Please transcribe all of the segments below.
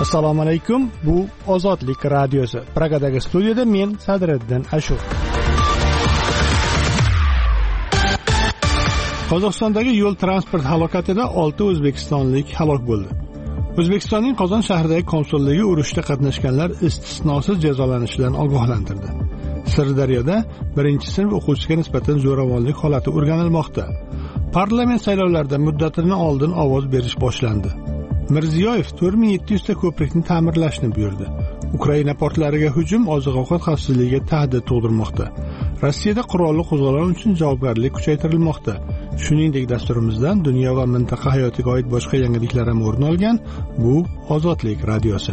Assalomu alaykum. Bu Ozodlik radiosi. Pragadagi studiyada men Sadriddin Ashur. Qozog'istondagi yo'l transport halokatida 6 o'zbekistonlik halok bo'ldi. O'zbekistonning Qozon shahridagi konsulligi urushda qatnashganlar istisnosiz jazolanishidan ogohlantirdi. Sirdaryoda 1-sinf o'quvchisiga nisbatan zo'ravonlik holati o'rganilmoqda. Parlament saylovlarida muddatidan oldin ovoz berish boshlandi. Mirziyoyev 4700 ta ko'prikni ta'mirlashni buyurdi. Ukraina portlariga hujum oziq-ovqat xavfsizligiga tahdid tug'dirmoqda. Rossiyada qurolli qo'zg'olon uchun javobgarlik kuchaytirilmoqda. Shuningdek, dasturimizdan dunyo va mintaqa hayotiga oid boshqa yangiliklar ham o'rin olgan. Bu Ozodlik radiosi.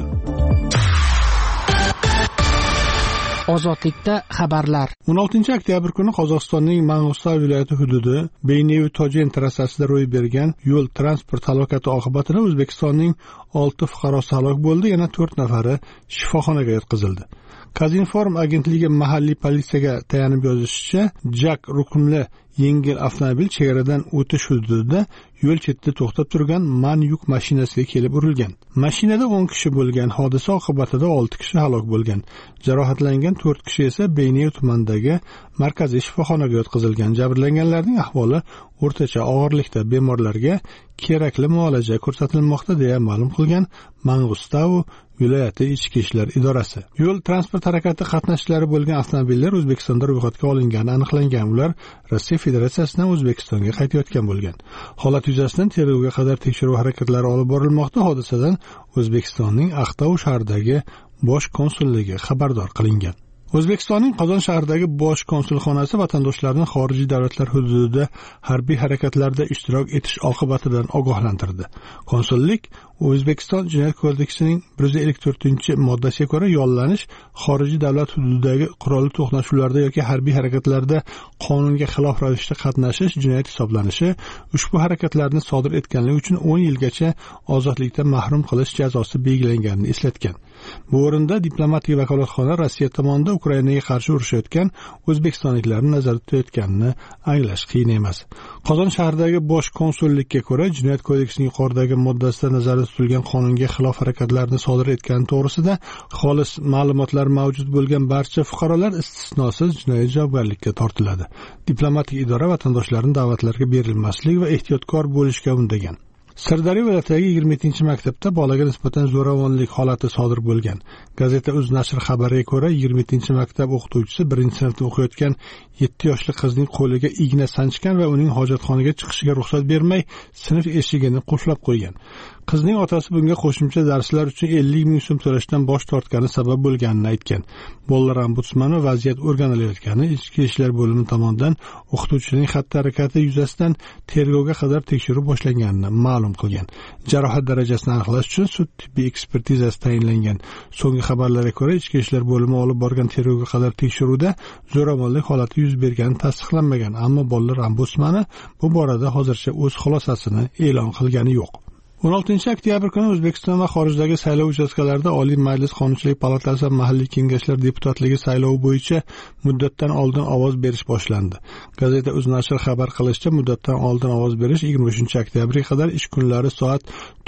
Ozodlikda xabarlar. 16-oktyabr kuni Qozog'istonning Mang'istov viloyati hududi Beynev-Tojen trassasida ro'y bergan yo'l transport halokati oqibatida O'zbekistonning 6 fuqarosi halok bo'ldi, yana 4 nafari shifoxonaga yotqizildi. Kazinform agentligi mahalliy politsiyaga tayanib yozishicha, Jak ruqumli yengil avtomobil chegaradan o'tish hududida yo'l chetida to'xtab turgan MAN yuk mashinasiga kelib urilgan. Mashinada 10 kishi bo'lgan. Hodisa oqibatida 6 kishi halok bo'lgan. Jarohatlangan 4 kishi esa Beynev tumanidagi markaziy shifoxonaga yotqizilgan. Jabrlanganlarning ahvoli o'rtacha og'irlikda, bemorlarga kerakli muolaja ko'rsatilmoqda deya ma'lum qilgan Mang'istov viloyati ichki ishlar idorasi. Yo'l transport harakati qatnashchilari bo'lgan avtomobillar O'zbekistonda ro'yxatga olingani aniqlangan. Ular Rossiya Federatsiyasidan O'zbekistonga qaytayotgan bo'lgan. Holat yuzasidan tergovga qadar tekshiruv harakatlari olib borilmoqda. Hodisadan O'zbekistonning Aqtov shahridagi bosh konsulligi xabardor qilingan. O'zbekistonning Qozon shahridagi bosh konsulxonasi vatandoshlarni xorijiy davlatlar hududida harbiy harakatlarda ishtirok etish oqibatidan ogohlantirdi. Konsullik O'zbekiston Jinoyat kodeksining 154-moddasiga ko'ra yollanish xorijiy davlat hududidagi qurolli to'qnashuvlarda yoki harbiy harakatlarda qonunga xilof ravishda qatnashish jinoyat hisoblanishi, ushbu harakatlarni sodir etganlik uchun 10 yilgacha ozodlikdan mahrum qilish jazosi belgilanganini eslatgan. Bu o'rinda diplomatik vakolatxona Rossiya tomonidan Ukrainaga qarshi urushayotgan o'zbekistonliklarni nazarda tutayotganini anglash qiyin emas. Qozon shahridagi bosh konsullikka ko'ra, Jinoyat kodeksining yuqoridagi moddasida nazarda tutilgan qonunga xilof harakatlarni sodir etgani to'g'risida xolis ma'lumotlar mavjud bo'lgan barcha fuqarolar istisnosiz jinoiy javobgarlikka tortiladi. Diplomatik idora vatandoshlarning da'vatlarga berilmaslik va ehtiyotkor bo'lishga undagan. Sirdaryo viloyatidagi 27-maktabda bolaga nisbatan zo'ravonlik holati sodir bo'lgan. Gazeta Uz nashr xabariga ko'ra, 27-maktab o'qituvchisi 1-sinfda o'qiyotgan 7 yoshli qizning qo'liga igna sanchgan va uning hojatxonaga chiqishiga ruxsat bermay, sinf eshigini qulflab qo'ygan. Qizning otasi bunga qo'shimcha darslar uchun 50 ming so'm to'lashdan bosh tortgani sabab bo'lganini aytgan. Bolalar ombudsmani vaziyat o'rganilayotgani, ichki ishlar bo'limi tomonidan o'qituvchining xatti-harakati yuzasidan tergovga qadar tekshiruv boshlanganini ma'lum qilgan. Jarohat darajasini aniqlash uchun sud tibbiy ekspertizasi tayinlangan. So'nggi xabarlarga ko'ra, ichki ishlar bo'limi olib borgan tergovga qadar tekshiruvda zo'ravonlik holati yuz bergani tasdiqlanmagan, ammo bolalar ombudsmani bu borada hozircha o'z xulosasini e'lon qilgani yo'q. 16-oktyabr kuni O'zbekiston va xorijdagi saylov uchastkalarida Oliy Majlis Qonunchilik palatasi va mahalliy kengashlar deputatligi saylovi bo'yicha muddatdan oldin ovoz berish boshlandi. Gazeta Uz nashr xabar qilishicha, muddatdan oldin ovoz berish 23-oktyabrga qadar ish kunlari soat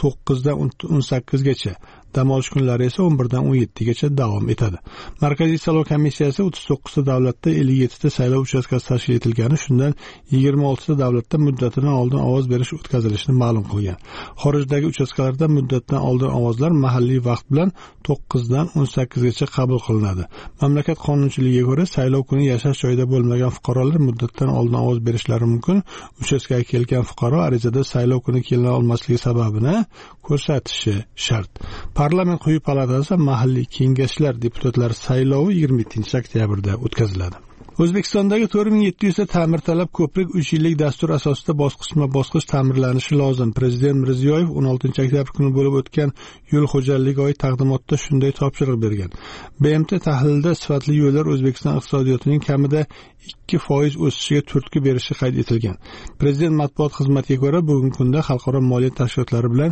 9 dan 18 gacha, dam olish kunlari esa 11 dan 17 gacha davom etadi. Markaziy saylov komissiyasi 39 ta davlatda 57 ta saylov uchastkasi tashkil etilgani, shundan 26 ta davlatda muddatidan oldin ovoz berish o'tkazilishini ma'lum qilgan. Xorijdagi uchastkalarda muddatdan oldin ovozlar mahalliy vaqt bilan 9 dan 18 gacha qabul qilinadi. Mamlakat qonunchiligiga ko'ra, saylov kuni yashash joyida bo'lmagan fuqarolar muddatdan oldin ovoz berishlari mumkin. Uchastkaga kelgan fuqaro arizada saylov kuni kelina olmasligi sababini ko'rsatishi shart. Parlament quyi palatasi mahalliy kengashlar deputatlari saylovi 27-oktyabrda o'tkaziladi. O'zbekistondagi 4700 ta ta'mirtalab ko'prik 3 yillik dastur asosida bosqichma-bosqich ta'mirlanishi lozim. Prezident Mirziyoyev 16-oktyabr kuni bo'lib o'tgan yo'l xo'jaligi oyi taqdimotida shunday topshiriq bergan. BMT tahlilida sifatli yo'llar O'zbekiston iqtisodiyotining kamida 2% o'sishiga turtki berishi qayd etilgan. Prezident matbuot xizmatiga ko'ra, bugungi kunda xalqaro moliya tashkilotlari bilan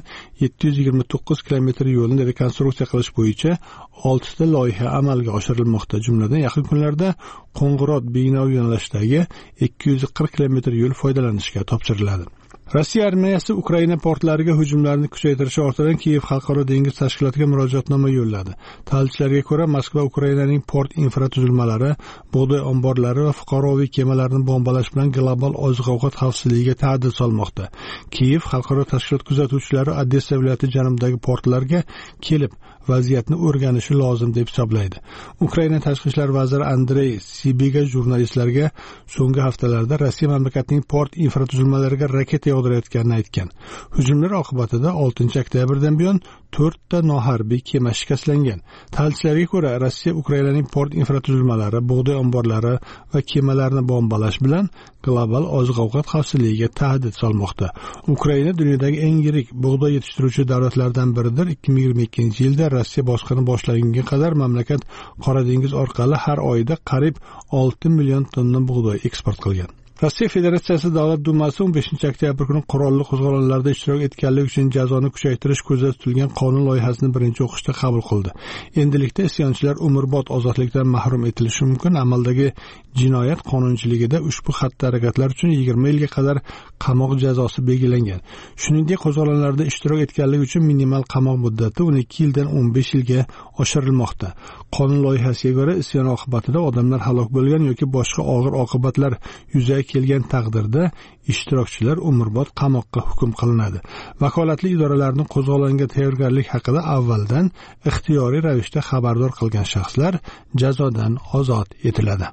729 kilometr yo'lni rekonstruksiya qilish bo'yicha 6 ta loyiha amalga oshirilmoqda. Jumladan, yaqin kunlarda Qo'ng'irot Bino yo'nalishidagi 240 kilometr yo'l foydalanishga topshiriladi. Rossiya armiyasi Ukraina portlariga hujumlarni kuchaytirishi ortidan Kiyev xalqaro dengiz tashkilotiga murojaatnoma yo'lladi. Tahlilchilarga ko'ra, Moskva Ukrainaning port infratuzilmalari, bug'doy omborlari va fuqaroviy kemalarni bombalash bilan global oziq-ovqat xavfsizligiga tahdid solmoqda. Kiyev xalqaro tashkilot kuzatuvchilari Odessa viloyati janubidagi portlarga kelib vaziyatni o'rganishi lozim deb hisoblaydi. Ukraina tashqi ishlar vaziri Andrey Sibiga jurnalistlarga so'nggi haftalarda Rossiya mamlakatining port infratuzilmalariga raketa yog'dirayotganini aytgan. Hujumlar oqibatida 6-oktyabrdan buyon 4 ta noharbiy kema shikastlangan. Tahlilchilarga ko'ra, Rossiya Ukrainaning port infratuzilmalari, bug'doy omborlari va kemalarni bombalash bilan global oziq-ovqat xavfsizligiga tahdid solmoqda. Ukraina dunyodagi eng yirik bug'doy yetishtiruvchi davlatlardan biridir. 2022-yilda Rossiya bosqini boshlagunga qadar mamlakat Qora dengiz orqali har oyda qariyb 6 million tonna bug'doy eksport qilgan. Rossiya Federatsiyasi Davlat Dumasi 15-oktyabr kuni qurolli qo'zg'olonlarda ishtirok etganlik uchun jazoni kuchaytirish ko'zda tutilgan qonun loyihasini birinchi o'qishda qabul qildi. Endilikda isyonchilar umrbod ozodlikdan mahrum etilishi mumkin. Amaldagi jinoyat qonunchiligida ushbu xatti-harakatlar uchun 20 yilga qadar qamoq jazosi belgilangan. Shuningdek, qo'zg'olonlarda ishtirok etganlik uchun minimal qamoq muddati 12 yildan 15 yilga oshirilmoqda. Qonun loyihasiga ko'ra, isyon oqibatida odamlar halok bo'lgan yoki boshqa og'ir oqibatlar yuzaga kelgan taqdirda ishtirokchilar umrbod qamoqqa hukm qilinadi. Vakolatli idoralarning qo'zg'olonga tayyorgarlik haqida avvaldan ixtiyoriy ravishda xabardor qilgan shaxslar jazodan ozod etiladi.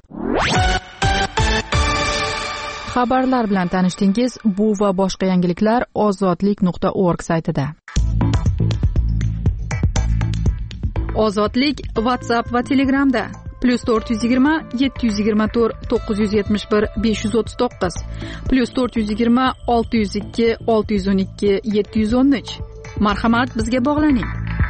Xabarlar bilan tanishdingiz. Bu va boshqa yangiliklar ozodlik.org saytida. Ozodlik WhatsApp va Telegramda +420 724 971 539 +420 602 612 713. Marhamat, bizga bog'laning.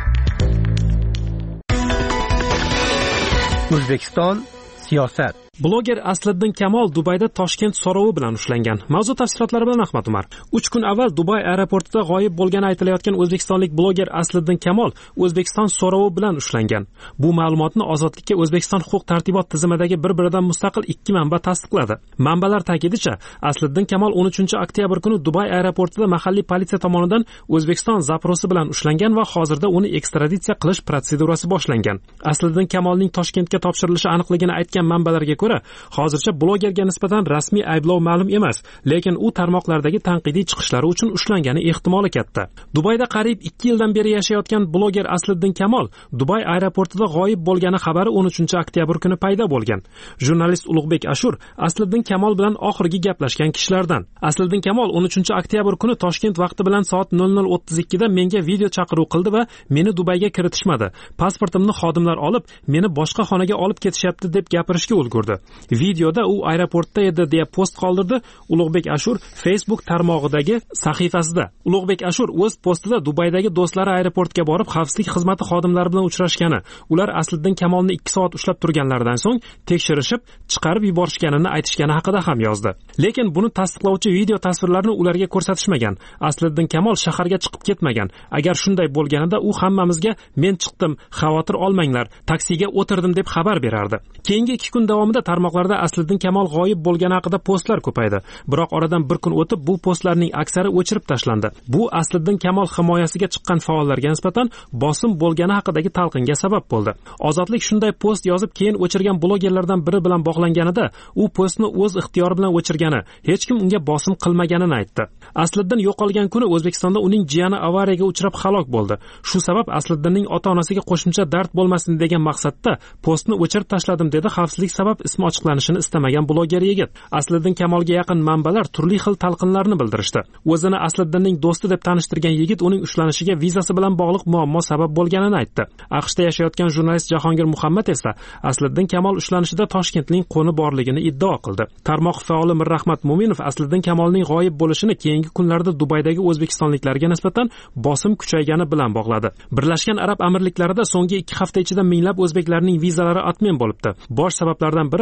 O'zbekiston siyosat. Bloger Asliddin Kamol Dubayda Toshkent so'rovi bilan ushlangan. Mavzu tafsilotlari bilan Ahmad Umar. 3 kun avval Dubay aeroportida g'oyib bo'lgani aytilayotgan o'zbekistonlik bloger Asliddin Kamol O'zbekiston so'rovi bilan ushlangan. Bu ma'lumotni Ozodlikka O'zbekiston huquq-tartibot tizimidagi bir-biridan mustaqil 2 manba tasdiqladi. Manbalar ta'kidincha, Asliddin Kamol 13-oktyabr kuni Dubay aeroportida mahalliy politsiya tomonidan O'zbekiston zaprosi bilan ushlangan va hozirda uni ekstraditsiya qilish protsedurasi boshlangan. Asliddin Kamolning Toshkentga topshirilishi aniqligini aytgan manbalarga ko'ra, hozircha blogerga nisbatan rasmiy ayblov ma'lum emas, lekin u tarmoqlardagi tanqidiy chiqishlari uchun ushlangani ehtimoli katta. Dubayda qariyb 2 yildan beri yashayotgan bloger Asliddin Kamol Dubay aeroportida g'oyib bo'lgani xabari 13-oktyabr kuni paydo bo'lgan. Jurnalist Ulug'bek Ashur Asliddin Kamol bilan oxirgi gaplashgan kishilardan. Asliddin Kamol 13-oktyabr kuni Toshkent vaqti bilan soat 00:32 da menga video chaqiruv qildi va meni Dubayga kiritishmadi. Pasportimni xodimlar olib, meni boshqa xonaga olib ketishyapti deb gapirishga ulgurdi. Videoda u aeroportda edi deya post qoldirdi Ulug'bek Ashur Facebook tarmog'idagi sahifasida. Ulug'bek Ashur o'z postida Dubaydagi do'stlari aeroportga borib xavfsizlik xizmati xodimlari bilan uchrashgani, ular Asliddin Kamolni 2 soat ushlab turganlaridan so'ng tekshirishib, chiqarib yuborishganini aytishgani haqida ham yozdi. Lekin buni tasdiqlovchi video tasvirlarni ularga ko'rsatishmagan. Asliddin Kamol shaharga chiqib ketmagan. Agar shunday bo'lganida u hammamizga men chiqdim, xavotir olmanglar, taksiga o'tirdim deb xabar berardi. Keyingi 2 kun davomida tarmoqlarda Asliddin Kamol g'oyib bo'lgani haqida postlar ko'paydi. Biroq oradan bir kun o'tib bu postlarning aksari o'chirib tashlandi. Bu Asliddin Kamol himoyasiga chiqqan faollarga nisbatan bosim bo'lgani haqidagi talqinga sabab bo'ldi. Ozodlik shunday post yozib keyin o'chirgan blogerlardan biri bilan bog'langanida, u postni o'z ixtiyori bilan o'chirgani, hech kim unga bosim qilmaganini aytdi. Asliddin yo'qolgan kuni O'zbekistonda uning jiyani avariyaga uchrab halok bo'ldi. Shu sabab Asliddinning ota-onasiga qo'shimcha dard bo'lmasin degan maqsadda postni o'chirib tashladim dedi xavfsizlik sabab ismi ochiqlanishini istamagan bloger yigit. Asliddin Kamolga yaqin manbalar turli xil talqinlarni bildirishdi. O'zini Asliddinning do'sti deb tanishtirgan yigit uning ushlanishiga vizasi bilan bog'liq muammo sabab bo'lganini aytdi. AQShda yashayotgan jurnalist Jahongir Muhammad esa Asliddin Kamol ushlanishida Toshkentning qo'ni borligini iddao qildi. Tarmoq faoli Mirrahmat Mo'minov Asliddin Kamolning g'oyib bo'lishini keyingi kunlarda Dubaydagi o'zbekistonliklarga nisbatan bosim kuchaygani bilan bog'ladi. Birlashgan Arab Amirliklarida so'nggi 2 hafta ichida minglab o'zbeklarning vizalari atmen bo'libdi. Bosh sabablardan biri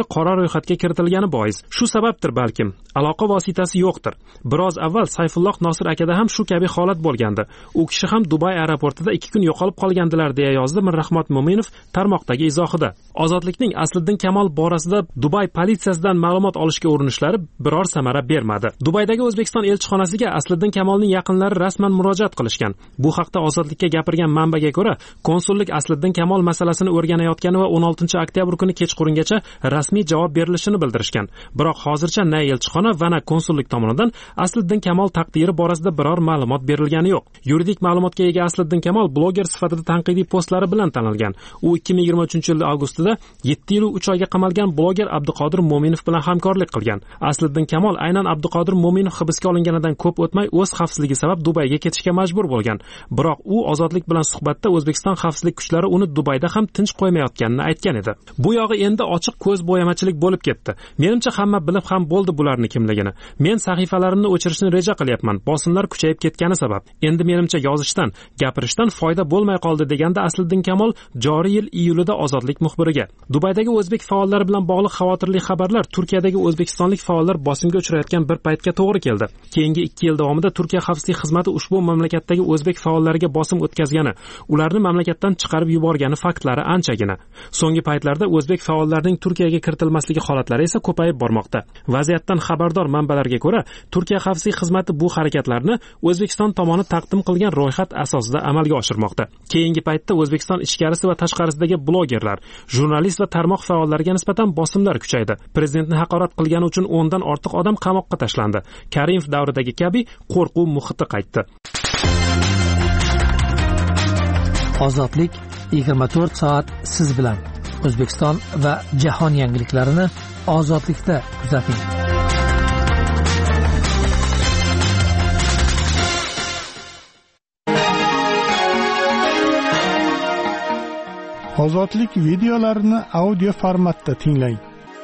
biri qora ro'yxatga kiritilgani bois. Shu sababdir balkim, aloqa vositasi yo'qdir. Biroz avval Sayfulloh Nosir akada ham shu kabi holat bo'lgandi. U kishi ham Dubay aeroportida 2 kun yo'qolib qolgandilar deya yozdi Mirrahmot Mo'minov tarmoqdagi izohida. Ozodlikning Asliddin Kamol borasida Dubay politsiyasidan ma'lumot olishga urinishlari biror samara bermadi. Dubaydagi O'zbekiston elchixonasiga Asliddin Kamolning yaqinlari rasman murojaat qilishgan. Bu haqda Ozodlikka gapirgan manbaga ko'ra, konsullik Asliddin Kamol masalasini o'rganayotgani va 16-oktyabr kuni kechqurungacha rasmiy javob berilishini bildirishgan. Biroq hozircha na elchixona va na konsullik tomonidan Asliddin Kamol taqdiri borasida biror ma'lumot berilgani yo'q. Yuridik ma'lumotga ega Asliddin Kamol bloger sifatida tanqidiy postlari bilan tanilgan. U 2023-yil avgustida 7 yil 3 oyga qamalgan bloger Abduqodir Mo'minov bilan hamkorlik qilgan. Asliddin Kamol aynan Abduqodir Mo'minov hibsga olinganidan ko'p o'tmay o'z xavfsizligi sabab Dubayga ketishga majbur bo'lgan. Biroq u Ozodlik bilan suhbatda O'zbekiston xavfsizlik kuchlari uni Dubayda ham tinch qo'ymayotganini aytgan edi. Bu yog'i endi ochiq ko'z bo'yamachilik bo'lib ketdi. Menimcha hamma bilib ham bo'ldi bularning kimligini. Men sahifalarimni o'chirishni reja qilyapman. Bosimlar kuchayib ketgani sabab. Endi menimcha yozishdan, gapirishdan foyda bo'lmay qoldi deganda Asliddin Kamol joriy yil iyulida Ozodlik muxbiriga. Dubaydagi o'zbek faollari bilan bog'liq xavotirli xabarlar Turkiyadagi o'zbekistonlik faollar bosimga uchrayotgan bir paytga to'g'ri keldi. Keyingi 2 yil davomida Turkiya xavfsizlik xizmati ushbu mamlakatdagi o'zbek faollariga bosim o'tkazgani, ularni mamlakatdan chiqarib yuborgani faktlari anchagina. So'nggi paytlarda o'zbek faollarning Turkiyaga kiritilmasligi holatlari esa ko'payib bormoqda. Vaziyatdan xabardor manbalarga ko'ra, Turkiya xavfsizlik xizmati bu harakatlarni O'zbekiston tomoni taqdim qilgan ro'yxat asosida amalga oshirmoqda. Keyingi paytda O'zbekiston ichkarisi va tashqarisidagi blogerlar, jurnalist va tarmoq faollariga nisbatan bosimlar kuchaydi. Prezidentni haqorat qilgani uchun 10 dan ortiq odam qamoqqa tashlandi. Karimov davridagi kabi qo'rquv muhiti qaytdi. Ozodlik 24 soat siz bilan. O'zbekiston va jahon yangiliklarini Ozodlikda kuzating. Ozodlik videolarini audio formatda tinglang.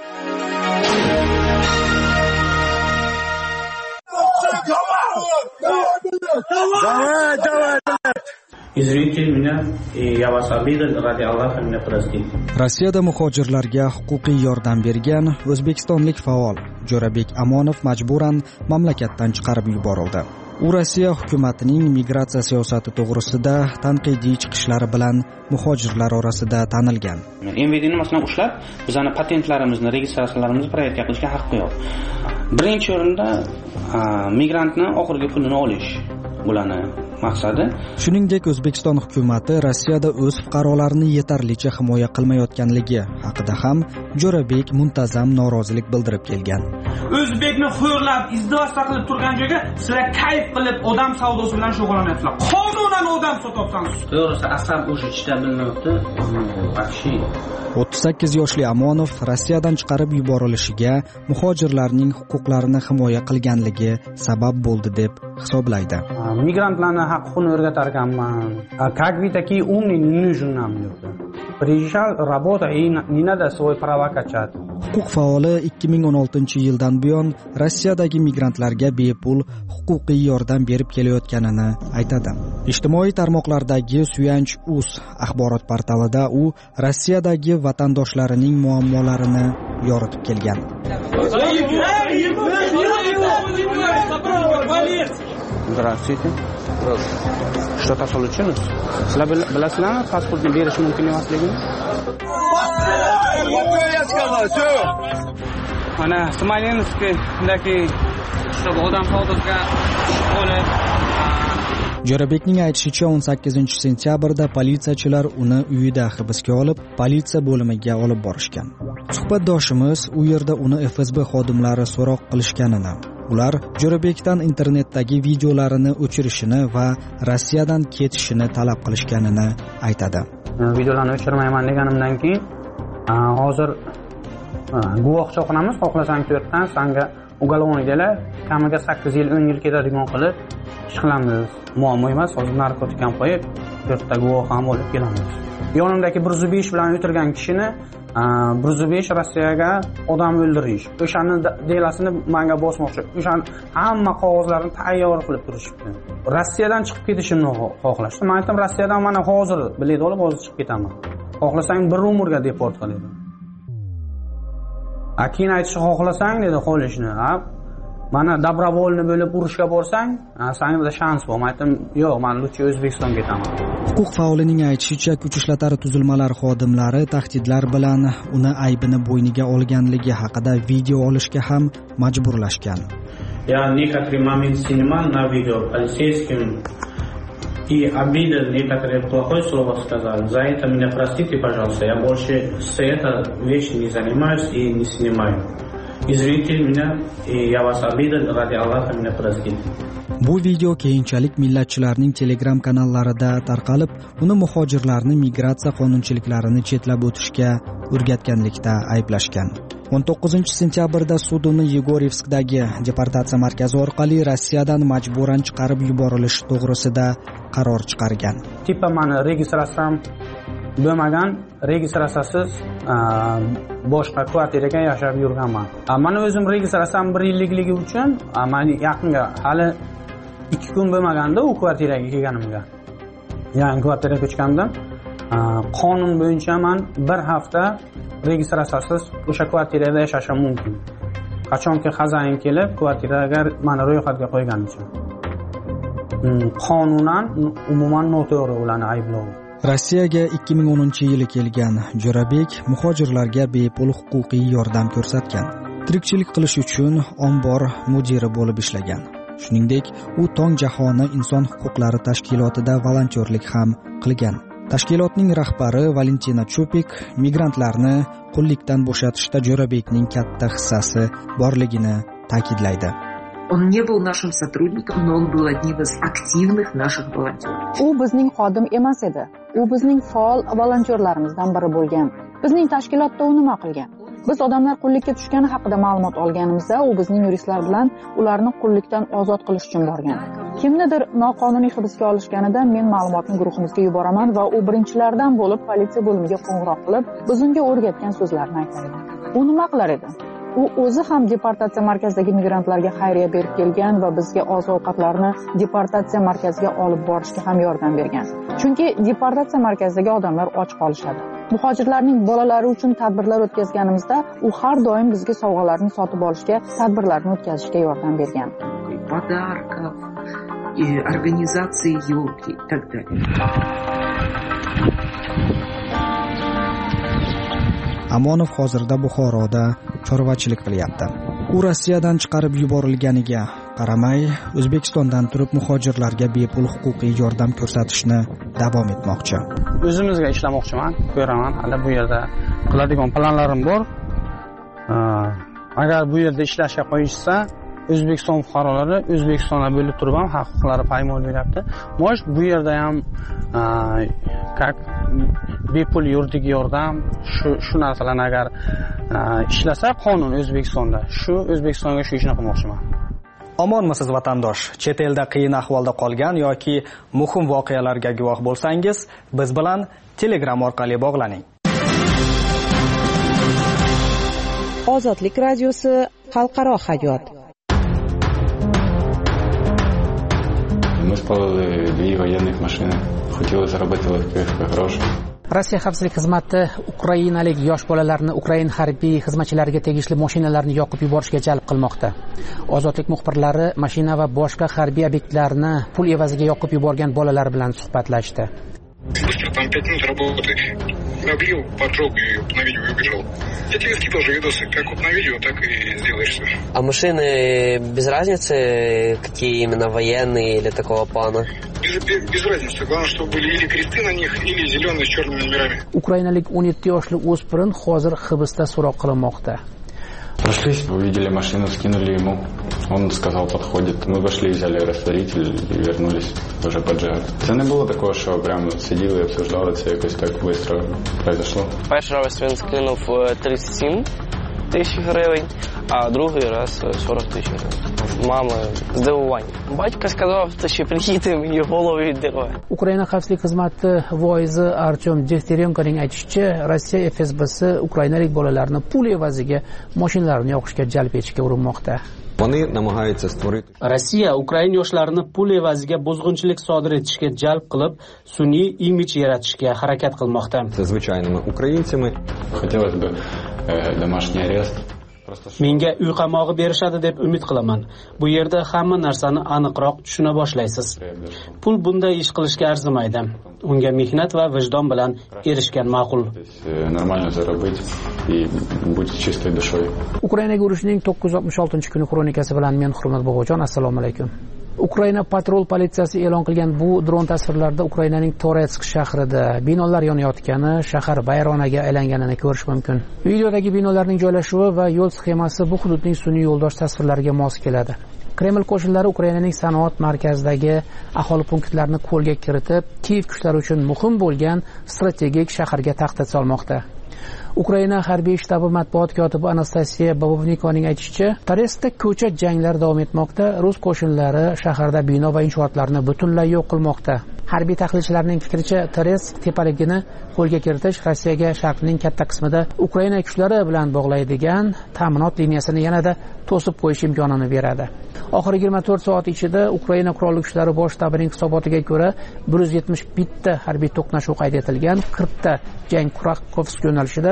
Rossiyada muhojirlarga huquqiy yordam bergan o'zbekistonlik faol Jo'rabek Amonov majburan mamlakatdan chiqarib yuborildi. U Rossiya hukumatining migratsiya siyosati to'g'risida tanqidiy chiqishlari bilan muhojirlar orasida tanilgan. MVDni masalan ushlab, bizning patentlarimizni, registratsiyalarimizni proyektga qilishga haqqi yo'q. Birinchi o'rinda migrantni oxirgi pulini olish bo'lani maqsadi. Shuningdek, O'zbekiston hukumati Rossiyada o'z fuqarolarini yetarlicha himoya qilmayotganligi haqida ham Jo'rabek muntazam norozilik bildirib kelgan. O'zbekni xo'rlab, izdivoz qilib turgan joyga sizlar kayf qilib odam savdosi bilan shug'ullanyapsizlar. Qonunan odam sotyapsiz. To'g'risi, asab o'sha chita bilmayapti. Vahshiy. 38 yoshli Amonov Rossiyadan chiqarib yuborilishiga muhojirlarning huquqlarini himoya qilganligi sabab bo'ldi deb hisoblaydi. Migrantlarni haqqini o'rgatar ekanman. Как вы такие умные, не нужны нам люди. Приезжал, работал и не надо свой права качать. Huquq faoli 2016-yildan buyon Rossiyadagi migrantlarga bepul huquqiy yordam berib kelayotganini aytadi. Ijtimoiy tarmoqlardagi Suyanch.uz axborot portalida u Rossiyadagi vatandoshlarining muammolarini yoritib kelgan. Здравствуйте. Что-то случилось? Sizlar bilasizlarmi pasportni berish mumkin emasligini? Mana Smolenskdagi shu odam savdosiga olib Jo'rabekning aytishicha 18-sentyabrda politsiyachilar uni uyida hibsga olib, politsiya bo'limiga olib borishgan. Suhbatdoshimiz u yerda uni FSB xodimlari so'roq qilishganini, ular Jo'rabekdan internetdagi videolarini o'chirishini va Rossiyadan ketishini talab qilishganini aytadi. Videolarni o'chirmayman deganimdan keyin hozir guvohcha qilamiz, xohlasang 4 dan senga uголовныйdalar kamiga 8 yil 10 yil ketadigan qilib ish qilamiz. Muammo emas, hozir narkotik ham qo'yib 4 ta guvoh ham olib kelamiz. Yonimdagi 105 bilan o'tirgan kishini 105 Rossiyaga odam o'ldirish. O'shani delasini menga bosmoqchi. O'shan hamma qog'ozlarni tayyor qilib turishibdi. Rossiyadan chiqib ketishimni xohlashdi. Men aytdim, Rossiyadan mana hozir bilet olib hozir chiqib ketaman. Xohlasang bir umrga deport qilaman. keyin aytishni xohlasang dedi qolishni. Mana добровольно bo'lib urushga borsang, senga shans bor. Men aytdim, yo'q, men lutchi O'zbekistonga ketaman. Huquq faolining aytishicha, kuch ishlatar tuzilmalari xodimlari tahdidlar bilan uni aybini bo'yniga olganligi haqida video olishga ham majburlashgan. Я некоторые моменты снимал на видео полицейским и обидел, некоторые плохое слово сказал. За это меня простите, пожалуйста. Я больше с этой вещью не занимаюсь и не снимаю. Извините меня, и я вас обидел, ради Аллаха меня простите. Bu video keyinchalik millatchilarning Telegram kanallarida tarqalib, uni muhojirlarni migratsiya qonunchiliklarini chetlab o'tishga o'rgatganlikda ayblashgan. 19-sentyabrda sud uni Yegorevskdagi deportatsiya markazi orqali Rossiyadan majburan chiqarib yuborilishi to'g'risida qaror chiqargan. Tipa meni registratsiyam bo'lmagan, registratsiyasiz boshqa kvartiraga yashab yurganman. Mana o'zim registratsiyam 1 yillikligi uchun, men yaqinga hali 2 kun bo'lmaganda u kvartiraga kelganimga. Ya'ni kvartiraga ko'chgandim. Qonun bo'yicha men 1 hafta registratsiyasiz o'sha kvartirada yashashim mumkin. Qachonki xazayin kelib, kvartiraga meni ro'yxatga qo'ygan uchun. Qonunan umuman noto'g'ri ularni ayblovdi. Rossiyaga 2010-yili kelgan Jo'rabek muhojirlarga bepul huquqiy yordam ko'rsatgan. Tirikchilik qilish uchun ombor mudiri bo'lib ishlagan. Shuningdek, u Tong jahoni inson huquqlari tashkilotida volontyorlik ham qilgan. Tashkilotning rahbari Valentina Chupik migrantlarni qullikdan bo'shatishda Jo'rabekning katta hissasi borligini ta'kidlaydi. Он не был нашим сотрудником, но он был одним из активных наших волонтеров. U bizning xodim emas edi. U bizning faol volontyorlarimizdan biri bo'lgan. Bizning tashkilotda u nima qilgan? Biz odamlar qullikka tushgani haqida ma'lumot olganimizda, u bizning yuristlar bilan ularni qullikdan ozod qilish uchun borgan. Kimnidir noqonuniy hibsga olishganida men ma'lumotni guruhimizga yuboraman va u birinchilardan bo'lib politsiya bo'limiga qo'ng'iroq qilib, biz unga o'rgatgan so'zlarni aytar edi. U nima qilar edi? U o'zi ham deportatsiya markazidagi migrantlarga xayriya berib kelgan va bizga oziq-ovqatlarni deportatsiya markaziga olib borishga ham yordam bergan. Chunki deportatsiya markazidagi odamlar och qolishadi. Muhojirlarning bolalari uchun tadbirlar o'tkazganimizda, u har doim bizga sovg'alarni sotib olishga, tadbirlarni o'tkazishga yordam bergan. Подарков, и организации елки и так далее. Amonov hozirda Buxoroda chorvachilik qilyapti. U Rossiyadan chiqarib yuborilganiga qaramay, O'zbekistondan turib muhojirlarga bepul huquqiy yordam ko'rsatishni davom etmoqchi. O'zimizga ishlamoqchiman, ko'raman, hali bu yerda qiladigan planlarim bor. Agar bu yerda ishlashga qo'yishsa, O'zbekiston fuqarolari O'zbekistonda bo'lib turib ham huquqlari paymol beryapti. Mo'sh bu yerda ham как bepul yuridik yordam shu narsalarni agar ishlasa qonun O'zbekistonda, shu O'zbekistonga shu ishni qilmoqchiman. Omonmisiz vatandosh? Chet elda qiyin ahvolda qolgan yoki muhim voqealarga guvoh bo'lsangiz, biz bilan Telegram orqali bog'laning. Ozodlik radiosi xalqaro hayot. Мы спалили 2 военных машины. Хотели заработать гроши. Rossiya xavfsizlik xizmati ukrainalik yosh bolalarni Ukrain harbiy xizmatchilariga tegishli mashinalarni yoqib yuborishga jalb qilmoqda. Ozodlik muxbirlari mashina va boshqa harbiy obyektlarni pul evaziga yoqib yuborgan bolalar bilan suhbatlashdi. Быстро, там 5 минут работы. Облил, поджег и на видео убежал. Я тебе скидал же видосы, как вот на видео, так и сделаешь все. А машины без разницы, какие именно, военные или такого плана? Без разницы. Главное, чтобы были или кресты на них, или зеленые с черными номерами. Ukrainalik 17 yoshli o'spirin hozir hibsda so'roq qilinmoqda. Прошлись, увидели машину, скинули ему. Он сказал, подходит. Мы вошли, взяли растворитель и вернулись уже поджигать. Це не було такого, що прям сиділи і обсуждали, це якось так швидко произошло. Перший раз він скинув 37 тисяч гривень, а другий раз 40 тисяч гривень. Мама здивування. Батько сказав, що приїде, мені голову віддирає. Ukraina xavfsizlik xizmati voizi Artyom Degtyarenkoning aytishicha, Rossiya FSBsi ukrainalik bolalarni pul evaziga mashinalarni yoqishga jalb etishga urinmoqda. Вони намагаються створити. Rossiya Ukraina yoshlarini pul evaziga buzg'unchilik sodir etishga jalb qilib, sun'iy imij yaratishga harakat qilmoqda. Це звичайними українцями. Хотілося б домашній арест. Menga uy qamog'i berishadi deb umid qilaman. Bu yerda hamma narsani aniqroq tushuna boshlaysiz. Pul bunday ish qilishga arzimaydi. Unga mehnat va vijdon bilan erishgan ma'qul. Ukrainaga urushning 966-kuni kronikasi bilan men Hurmat Bog'ojon, assalomu alaykum. Ukraina patrul politsiyasi e'lon qilgan bu dron tasvirlarida Ukrainaning Toretsk shahrida binolar yonayotgani, shahar vayronaga aylanganini ko'rish mumkin. Videodagi binolarning joylashuvi va yo'l sxemasi bu hududning sun'iy yo'ldosh tasvirlariga mos keladi. Kreml qo'shinlari Ukrainaning sanoat markazidagi aholi punktlarini qo'lga kiritib, Kiyev kuchlari uchun muhim bo'lgan strategik shaharga tahdid solmoqda. Ukraina harbiy shtabi matbuot kotibi Anastasiya Babovnikoning aytishicha, Toretskda ko'cha janglar davom etmoqda. Rus qo'shinlari shaharda bino va inshootlarni butunlay yo'q qilmoqda. Harbiy tahlilchilarning fikricha, Toretsk tepaligini qo'lga kiritish Rossiyaga sharqning katta qismida Ukraina kuchlari bilan bog'laydigan ta'minot liniyasini yanada to'sib qo'yish imkonini beradi. Oxirgi 24 soat ichida Ukraina qurolli kuchlari bosh shtabining hisobotiga ko'ra 171 ta harbiy to'qnashuv qayd etilgan, 40 ta jang Kurakovsk yo'nalishida,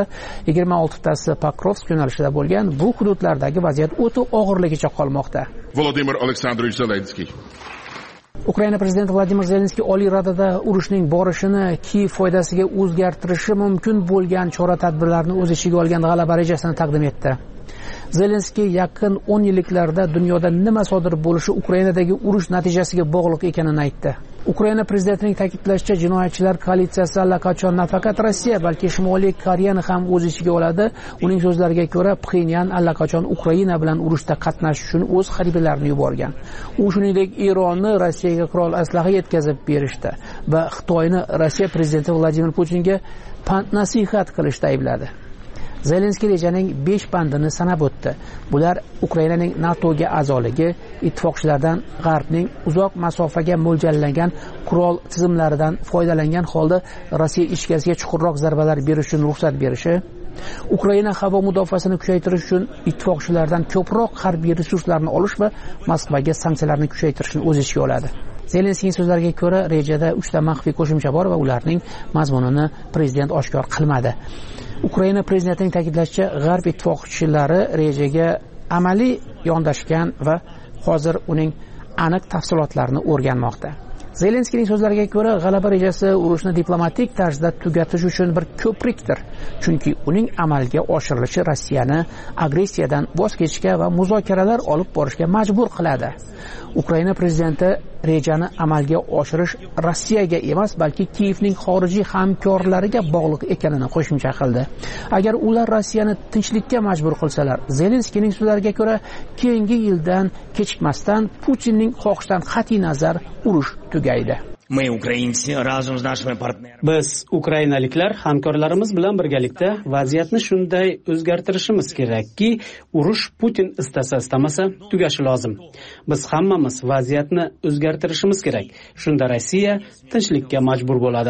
26 tasi Pokrovsk yo'nalishida bo'lgan. Bu hududlardagi vaziyat o'ta og'irligicha qolmoqda. Volodymyr Aleksandrovich Zelenskiy. Ukraina prezidenti Vladimir Zelenskiy Oliy Radada urushning borishini Kiyev foydasiga o'zgartirishi mumkin bo'lgan chora-tadbirlarni o'z ichiga olgan g'alaba rejasini taqdim etdi. Zelenskiy yaqin 10 yilliklarda dunyoda nima sodir bo'lishi Ukrainadagi urush natijasiga bog'liq ekanini aytdi. Ukraina prezidentining ta'kidlashicha, jinoyatchilar koalitsiyasi allaqachon nafaqat Rossiya, balki Shimoliy Koreyani ham o'z ichiga oladi. Uning so'zlariga ko'ra, Pxenyan allaqachon Ukraina bilan urushda qatnashish uchun o'z harbiylarini yuborgan. U shuningdek Eronni Rossiyaga qurol aslaha yetkazib berishdi va Xitoyni Rossiya prezidenti Vladimir Putinga pand-nasihat qilishda aybladi. Zelenskiy rejaning 5 bandini sanab o'tdi. Bular Ukrainaning NATOga a'zoligi, ittifoqchilardan G'arbning uzoq masofaga mo'ljallangan qurol tizimlaridan foydalangan holda Rossiya ichkasiga chuqurroq zarbalar berish uchun ruxsat berishi, Ukraina havo mudofaasini kuchaytirish uchun ittifoqchilardan ko'proq harbiy resurslarni olish va Moskvaga sanksiyalarni kuchaytirishni o'z ichiga oladi. Zelenskiyning so'zlariga ko'ra, rejada 3 ta maxfiy qo'shimcha bor va ularning mazmunini prezident oshkor qilmadi. Ukraina prezidentining ta'kidlashicha, G'arb ittifoqchilari rejaga amaliy yondashgan va hozir uning aniq tafsilotlarini o'rganmoqda. Zelenskiyning so'zlariga ko'ra, g'alaba rejasi urushni diplomatik tarzda tugatish uchun bir ko'prikdir, chunki uning amalga oshirilishi Rossiyani agressiyadan voz kechishga va muzokaralar olib borishga majbur qiladi. Ukraina prezidenti rejani amalga oshirish Rossiyaga emas, balki Kiyevning xorijiy hamkorlariga bog'liq ekanini qo'shimcha qildi. Agar ular Rossiyani tinchlikka majbur qilsalar, Zelenskiyning so'zlariga ko'ra, keyingi yildan kechikmasdan Putinning xohishidan qat'iy nazar urush tugaydi. Biz ukrainaliklar hamkorlarimiz bilan birgalikda vaziyatni shunday o'zgartirishimiz kerakki, urush Putin istasa-istamasa tugashi lozim. Biz hammamiz vaziyatni o'zgartirishimiz kerak. Shunda Rossiya tinchlikka majbur bo'ladi.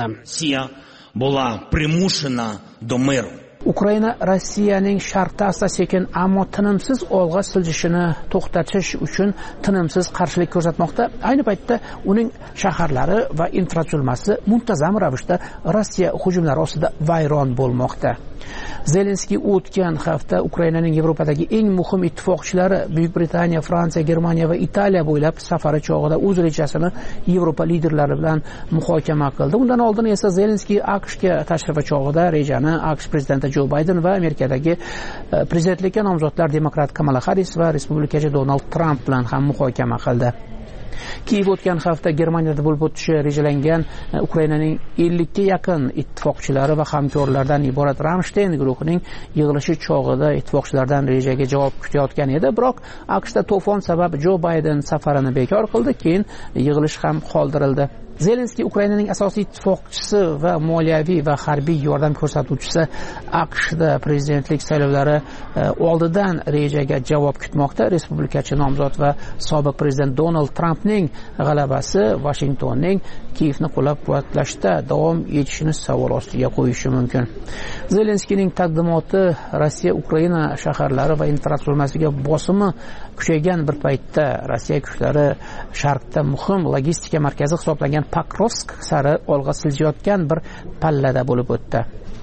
Ukraina Rossiyaning sharqda asta-sekin ammo tinimsiz olg'a siljishini to'xtatish uchun tinimsiz qarshilik ko'rsatmoqda. Ayni paytda uning shaharlari va infratuzilmasi muntazam ravishda Rossiya hujumlari ostida vayron bo'lmoqda. Zelenskiy o'tgan hafta Ukrainaning Yevropadagi eng muhim ittifoqchilari Buyuk Britaniya, Fransiya, Germaniya va Italiya bo'ylab safari chog'ida o'z rejasini Yevropa liderlari bilan muhokama qildi. Undan oldin esa Zelenskiy AQShga tashrifi chog'ida rejani AQSh prezidenti Jo Bayden va Amerikadagi prezidentlikka nomzodlar demokrat Kamala Harris va respublikachi Donald Trump bilan ham muhokama qildi. Kiyev o'tgan hafta Germaniyada bo'lib o'tishi rejalangan Ukrainaning 50 ga yaqin ittifoqchilari va hamkorlardan iborat Ramstein guruhining yig'ilishi chog'ida ittifoqchilardan rejaga javob kutayotgan edi, biroq AQShda to'fon sabab Jo Bayden safarini bekor qildi, keyin yig'ilish ham qoldirildi. Zelenskiy Ukrainaning asosiy ittifoqchisi va moliyaviy va harbiy yordam ko'rsatuvchisi AQShda prezidentlik saylovlari oldidan rejaga javob kutmoqda. Respublikachi nomzod va sobiq prezident Donald Trumpning g'alabasi Washingtonning Kiyevni qo'llab-quvvatlashda davom etishini savol ostiga qo'yishi mumkin. Zelenskiyning taqdimoti Rossiya Ukraina shaharlari va infratuzilmasiga bosimi kuchaygan bir paytda Rossiya kuchlari sharqda muhim logistika markazi hisoblangan Pokrovsk sari olg'a siljayotgan bir pallada bo'lib o'tdi.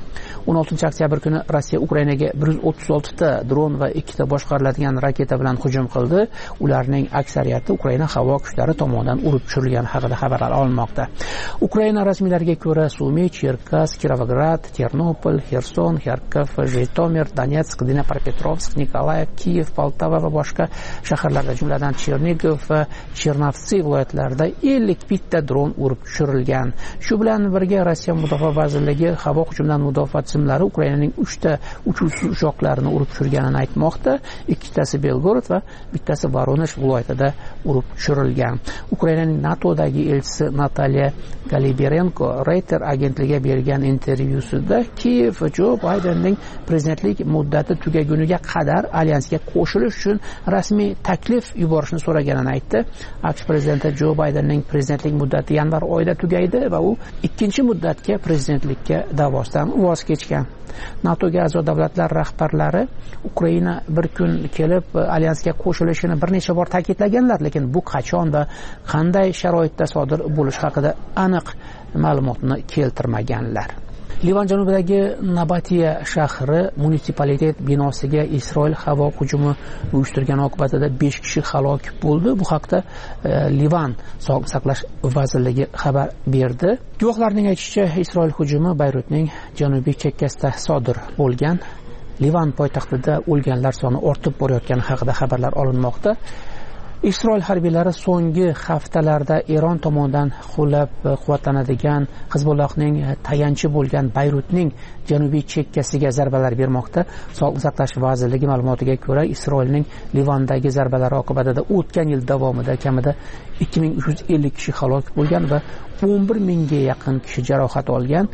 16 oktyabr kuni Rossiya Ukrainaga 136 ta dron va 2 ta boshqariladigan raketa bilan hujum qildi. Ularning aksariyati Ukraina havo kuchlari tomonidan urib tushirilgani haqida xabarlar olinmoqda. Ukraina rasmiylariga ko'ra, Sumy, Cherkassk, Kirovograd, Ternopol, Xerson, Kharkov, Jitomir, Donetsk, Dnepropetrovsk, Nikolaev, Kiyev, Poltava va boshqa shaharlarda, jumladan Chernigov va Chernovtsi viloyatlarida 51 ta dron urib tushirilgan. Shu bilan birga Rossiya Mudofaa vazirligi havo hujumidan mudofaa tizimlari Ukrainaning 3 ta uchuvchi uchoqlarini urib tushirganini aytmoqda. 2tasi Belgorod va bittasi Voronezh viloyatida urib tushirilgan. Ukrainaning NATOdagi elchisi Natalya Galiberenko Reuters agentligiga bergan intervyusida Kiyev Joe Bidenning prezidentlik muddati tugaguniga qadar alyansga qo'shilish uchun rasmiy taklif yuborishni so'raganini aytdi. AQSh prezidenti Joe Bidenning prezidentlik muddati yanvar oyida tugaydi va u ikkinchi muddatga prezidentlikka da'vosidan voz kechgan. NATOga a'zo davlatlar rahbarlari Ukraina bir kun kelib alyansga qo'shilishini bir necha bor ta'kidlaganlar, lekin bu qachon va qanday sharoitda sodir bo'lishi haqida aniq ma'lumotni keltirmaganlar. Livan janubidagi Nabatiya shahri munitsipalitet binosiga Isroil havo hujumi uyushtirgani oqibatida 5 kishi halok bo'ldi. Bu haqda Livan sog'liqni saqlash vazirligi xabar berdi. Guvohlarning aytishicha, Isroil hujumi Bayrutning janubiy chekkasida sodir bo'lgan. Livan poytaxtida o'lganlar soni ortib borayotgani haqida xabarlar olinmoqda. Isroil harbiylari so'nggi haftalarda Eron tomonidan qo'llab-quvvatlanadigan Hizbollohning tayanchi bo'lgan Bayrutning janubiy chekkasiga zarbalar bermoqda. Sog'liqni saqlash vazirligi ma'lumotiga ko'ra, Isroilning Livandagi zarbalari oqibatida o'tgan yil davomida kamida 2350 kishi halok bo'lgan va 11 mingga yaqin kishi jarohat olgan.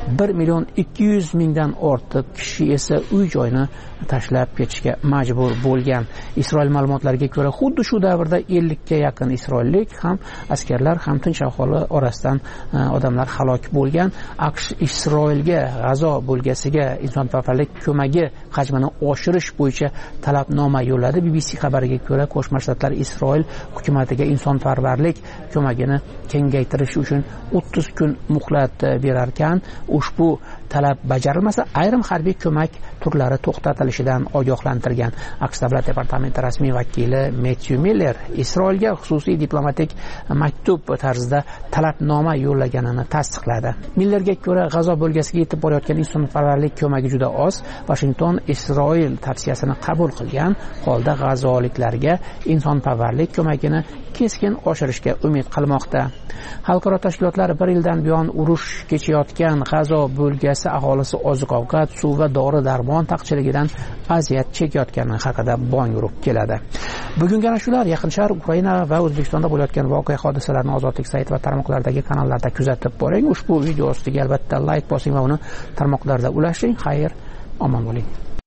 1,2 million ortiq kishi esa uy-joyni tashlab ketishga majbur bo'lgan. Isroil ma'lumotlariga ko'ra, xuddi shu davrda 50 ga yaqin isroillik ham askarlar ham tinch aholi orasidan odamlar halok bo'lgan. AQSh Isroilga G'azo bo'lgasiga insonparvarlik ko'magi hajmini oshirish bo'yicha talabnoma yo'lladi. BBC xabariga ko'ra, Qo'shma Shtatlar Isroil hukumatiga insonparvarlik ko'magini kengaytirish uchun 30 kun muhlat berar ekan. Ushbu talab bajarilmasa, ayrim harbiy ko'mak turlari to'xtatilishidan ogohlantirgan. AQSh davlat departamenti rasmiy vakili Matthew Miller Isroilga xususiy diplomatik maktub tarzida talabnoma yo'llaganini tasdiqladi. Millerga ko'ra, G'azo bo'lgasiga yetib borayotgan insonparvarlik ko'magi juda oz. Washington Isroil tavsiyasini qabul qilgan holda G'azoliklarga insonparvarlik ko'magini keskin oshirishga umid qilmoqda. Xalqaro tashkilotlar bir yildan buyon urush kechayotgan G'azo bo'lgasi aholisi oziq-ovqat, suv va dori-darmon taqchilligidan aziyat chekayotgani haqida bong urib keladi. Bugungi ana shular. Yaqin Sharq, Ukraina va O'zbekistonda bo'layotgan voqea hodisalarni Ozodlik sayti va tarmoqlardagi kanallarda kuzatib boring. Ushbu video ostiga albatta like bosing va uni tarmoqlarda ulashing. Xayr, omon bo'ling.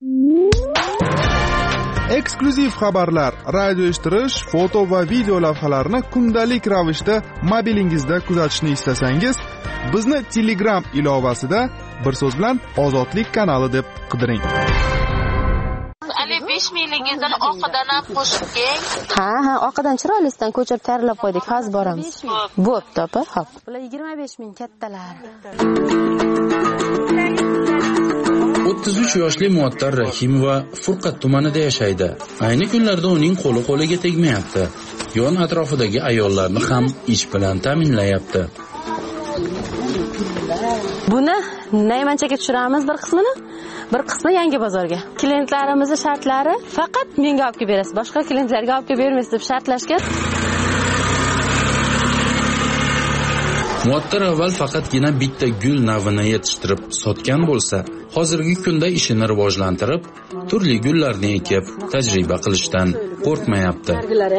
Eksklyuziv xabarlar, radio eshittirish, foto va video lavhalarni kundalik ravishda mobilingizda kuzatishni istasangiz, bizni Telegram ilovasida bir so'z bilan Ozodlik kanali deb qidiring. Ali 5 mingligingizdan oqidan ham qo'shib keng. Ha, oqidan chiroylisdan ko'chirib tayyorlab qo'ydik. Hozir boramiz. Bo'pti, opa. Xo'p. Bular 25 ming kattalar. 33 yoshli Muattar Rahimova Furqat tumanida yashaydi. Ayni kunlarda uning qo'li-qo'liga tegmayapti. Yon atrofidagi ayollarni ham ish bilan ta'minlayapti. Buni Naymanchaga tushiramiz bir qismini, bir qismi Yangi bozorga. Klientlarimizning shartlari faqat menga olib kelib berasiz, boshqa klientlarga olib kelib bermaysiz deb shartlashgan. Muattar avval faqatgina bitta gul navini yetishtirib sotgan bo'lsa, hozirgi kunda ishini rivojlantirib, turli gullarni ekib, tajriba qilishdan qo'rqmayapti.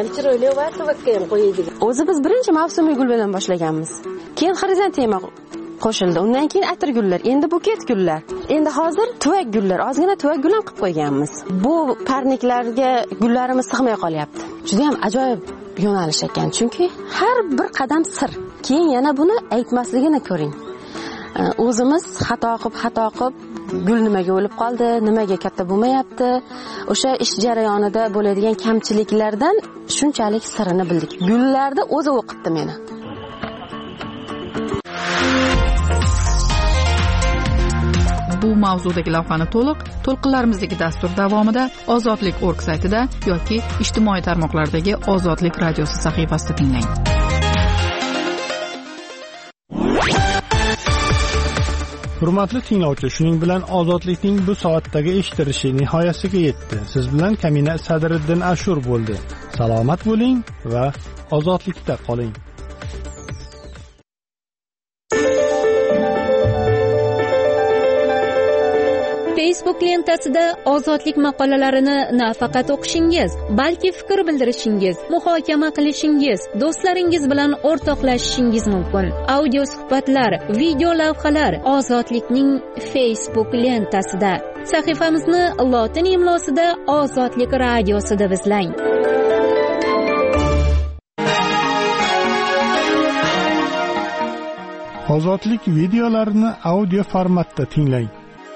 O'zi biz birinchi mavsumiy gul bilan boshlaganmiz. Keyin xrizantema qo'shildi. Undan keyin atir gullar, endi buket gullar. Endi hozir tuvak gullar, ozgina tuvak gul ham qilib qo'yganmiz. Bu parniklarga gullarimiz sig'may qolyapti. Juda ham ajoyib yo'nalish ekan, chunki har bir qadam sir. Keyin yana buni aytmasligini ko'ring. O'zimiz xato qilib gul nimaga o'lib qoldi, nimaga katta bo'lmayapti, o'sha ish jarayonida bo'ladigan kamchiliklardan shunchalik sirini bildik. Gullarda o'zi o'qitdi meni. Bu mavzudagi lavhani to'lqinlarimizdagi dastur davomida ozodlik.org saytida yoki ijtimoiy tarmoqlardagi Ozodlik radiosi sahifasida tinglang. Hurmatli tinglovchi, shuning bilan Ozodlikning bu soatdagi eshitilishi nihoyasiga yetdi. Siz bilan Kamina Sadriddin Ashur bo'ldi. Salomat bo'ling va ozodlikda qoling. Facebook lentasida ozodlik maqolalarini nafaqat o'qishingiz, balki fikr bildirishingiz, muhokama qilishingiz, do'stlaringiz bilan o'rtoqlashishingiz mumkin. Audio suhbatlar, video lavhalar Ozodlikning Facebook lentasida. Sahifamizni lotin imlosida Ozodlik radiosi deb izlang. Ozodlik videolarini audio formatda tinglang.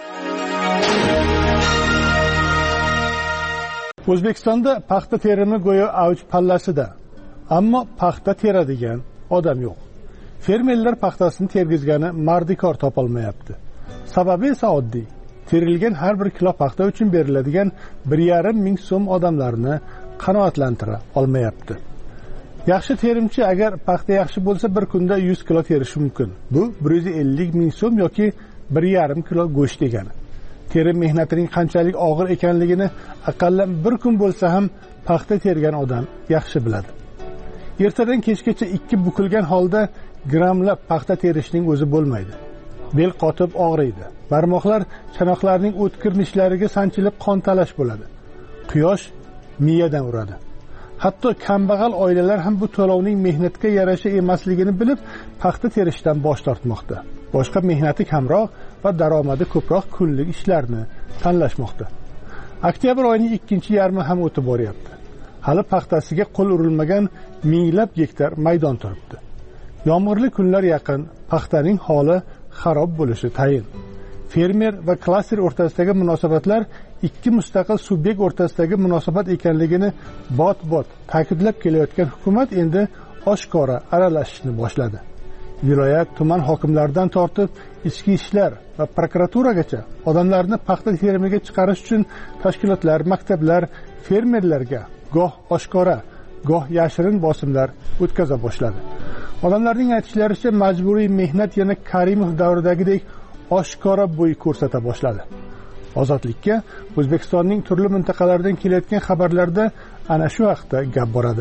O'zbekistonda paxta terimi go'yo avj pallasida, ammo paxta teradigan odam yo'q. Fermerlar paxtasini tergizgani mardikor topolmayapti. Sababi esa oddiy. Terilgan har bir kilo paxta uchun beriladigan 1,5 ming so'm odamlarni qanoatlantira olmayapti. Yaxshi terimchi agar paxta yaxshi bo'lsa bir kunda 100 kilo terishi mumkin. Bu 150 ming so'm yoki 1,5 kilo go'sht degani. Terim mehnatining qanchalik og'ir ekanligini aqallan bir kun bo'lsa ham paxta tergan odam yaxshi biladi. Ertadan kechgacha ikki bukilgan holda grammlab paxta terishning o'zi bo'lmaydi. Bel qotib og'riydi. Barmoqlar chanoqlarning o'tkir nishlariga sanchilib qon talash bo'ladi. Quyosh miyadan uradi. Hatto kambag'al oilalar ham bu to'lovning mehnatga yarasha emasligini bilib paxta terishdan bosh tortmoqda. Boshqa mehnati kamroq va daromadi ko'proq kunlik ishlarni tanlashmoqda. Oktyabr oyining ikkinchi yarmi ham o'tib boryapti. Hali paxtasiga qo'l urilmagan minglab gektar maydon turibdi. Yomg'irli kunlar yaqin, paxtaning holi xarob bo'lishi tayin. Fermer va klaster o'rtasidagi munosabatlar ikki mustaqil subyekt o'rtasidagi munosabat ekanligini bot-bot ta'kidlab kelayotgan hukumat endi oshkora aralashishni boshladi. Viloyat, tuman hokimlaridan tortib ichki ishlar va prokuraturagacha odamlarni paxta terimiga chiqarish uchun tashkilotlar, maktablar fermerlarga goh oshkora, goh yashirin bosimlar o'tkaza boshladi. Odamlarning aytishlaricha majburiy mehnat yana Karimov davridagidek oshkora bo'y ko'rsata boshladi. Ozodlikka O'zbekistonning turli mintaqalaridan kelayotgan xabarlarda ana shu haqda gap boradi.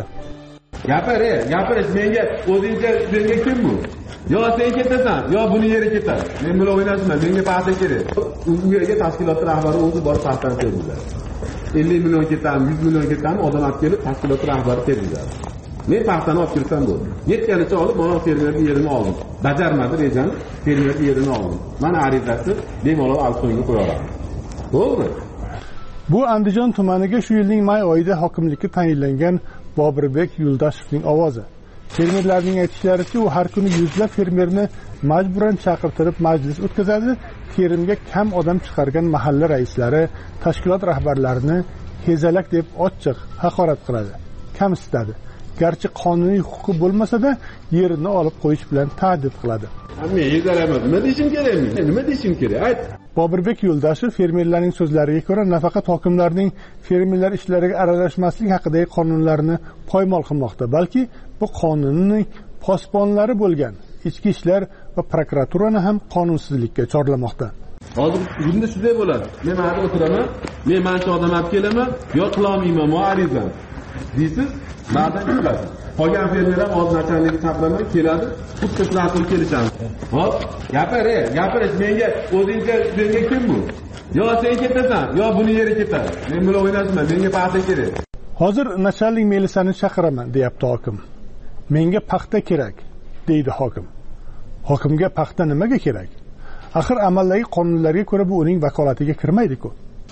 Gapirish menga o'zingcha senga kim bu? Yo sen ketasan, yo buni yeri ketadi. Men bilan o'ynashma, menga paxta kerak. U yerga tashkilot rahbari o'zi borib paxtani tergizadi. 50 million ketadi, 100 million ketadi, odam olib kelib tashkilot rahbari tergizadi. Men paxtani olib kirsam bo'ldi. Yetganicha olib, mana fermerning yerini oldim. Bajarmadi rejani, fermerning yerini oldim. Mana arizasi bemalol alkoniga qo'yaman. To'g'ri. Bu Andijon tumaniga shu yilning may oyida hokimlikka tayinlangan Bobirbek Yuldashevning ovozi. Fermerlarning aytishlaricha, u har kuni yuzlab fermerni majburan chaqirtirib majlis o'tkazadi, terimga kam odam chiqargan mahalla raislari, tashkilot rahbarlarini hezalak deb ochiq haqorat qiladi, kamsitadi. Garchi qonuniy huquqi bo'lmasa-da, yerini olib qo'yish bilan ta'did qiladi. Men hezalaman, nima deyishim kerak men? Nima deyishim kerak? Ayt. Bobirbek Yuldashev fermerlarning so'zlariga ko'ra, nafaqat hokimlarning fermerlar ishlariga aralashmaslik haqidagi qonunlarni poymol qilmoqda, balki bu qonunning posbonlari bo'lgan ichki ishlar va prokuraturani ham qonunsizlikka chorlamoqda. Hozir bunda shunday bo'ladi. Men mana o'tiraman, men mancha odam olib kelaman, yo qilolmayman, muarizam. Deysiz, ba'dan chiqasiz. Qolgan fermer ham o'z nachalnigiga chaqilaman, keladi, xuddi shunaqa qilib kelishamiz. Hop, gapirish menga o'zingcha senga kim bu? Yo sen ketasan, yo buni yeri ketadi. Men bilan o'ynashma, menga paxta kerak. Hozir nachalnik Melisani chaqiraman, deyapti hokim. Menga paxta kerak, deydi hokim. Hokimga paxta nimaga kerak? Axir amaldagi qonunlarga ko'ra bu uning vakolatiga kirmaydi-ku.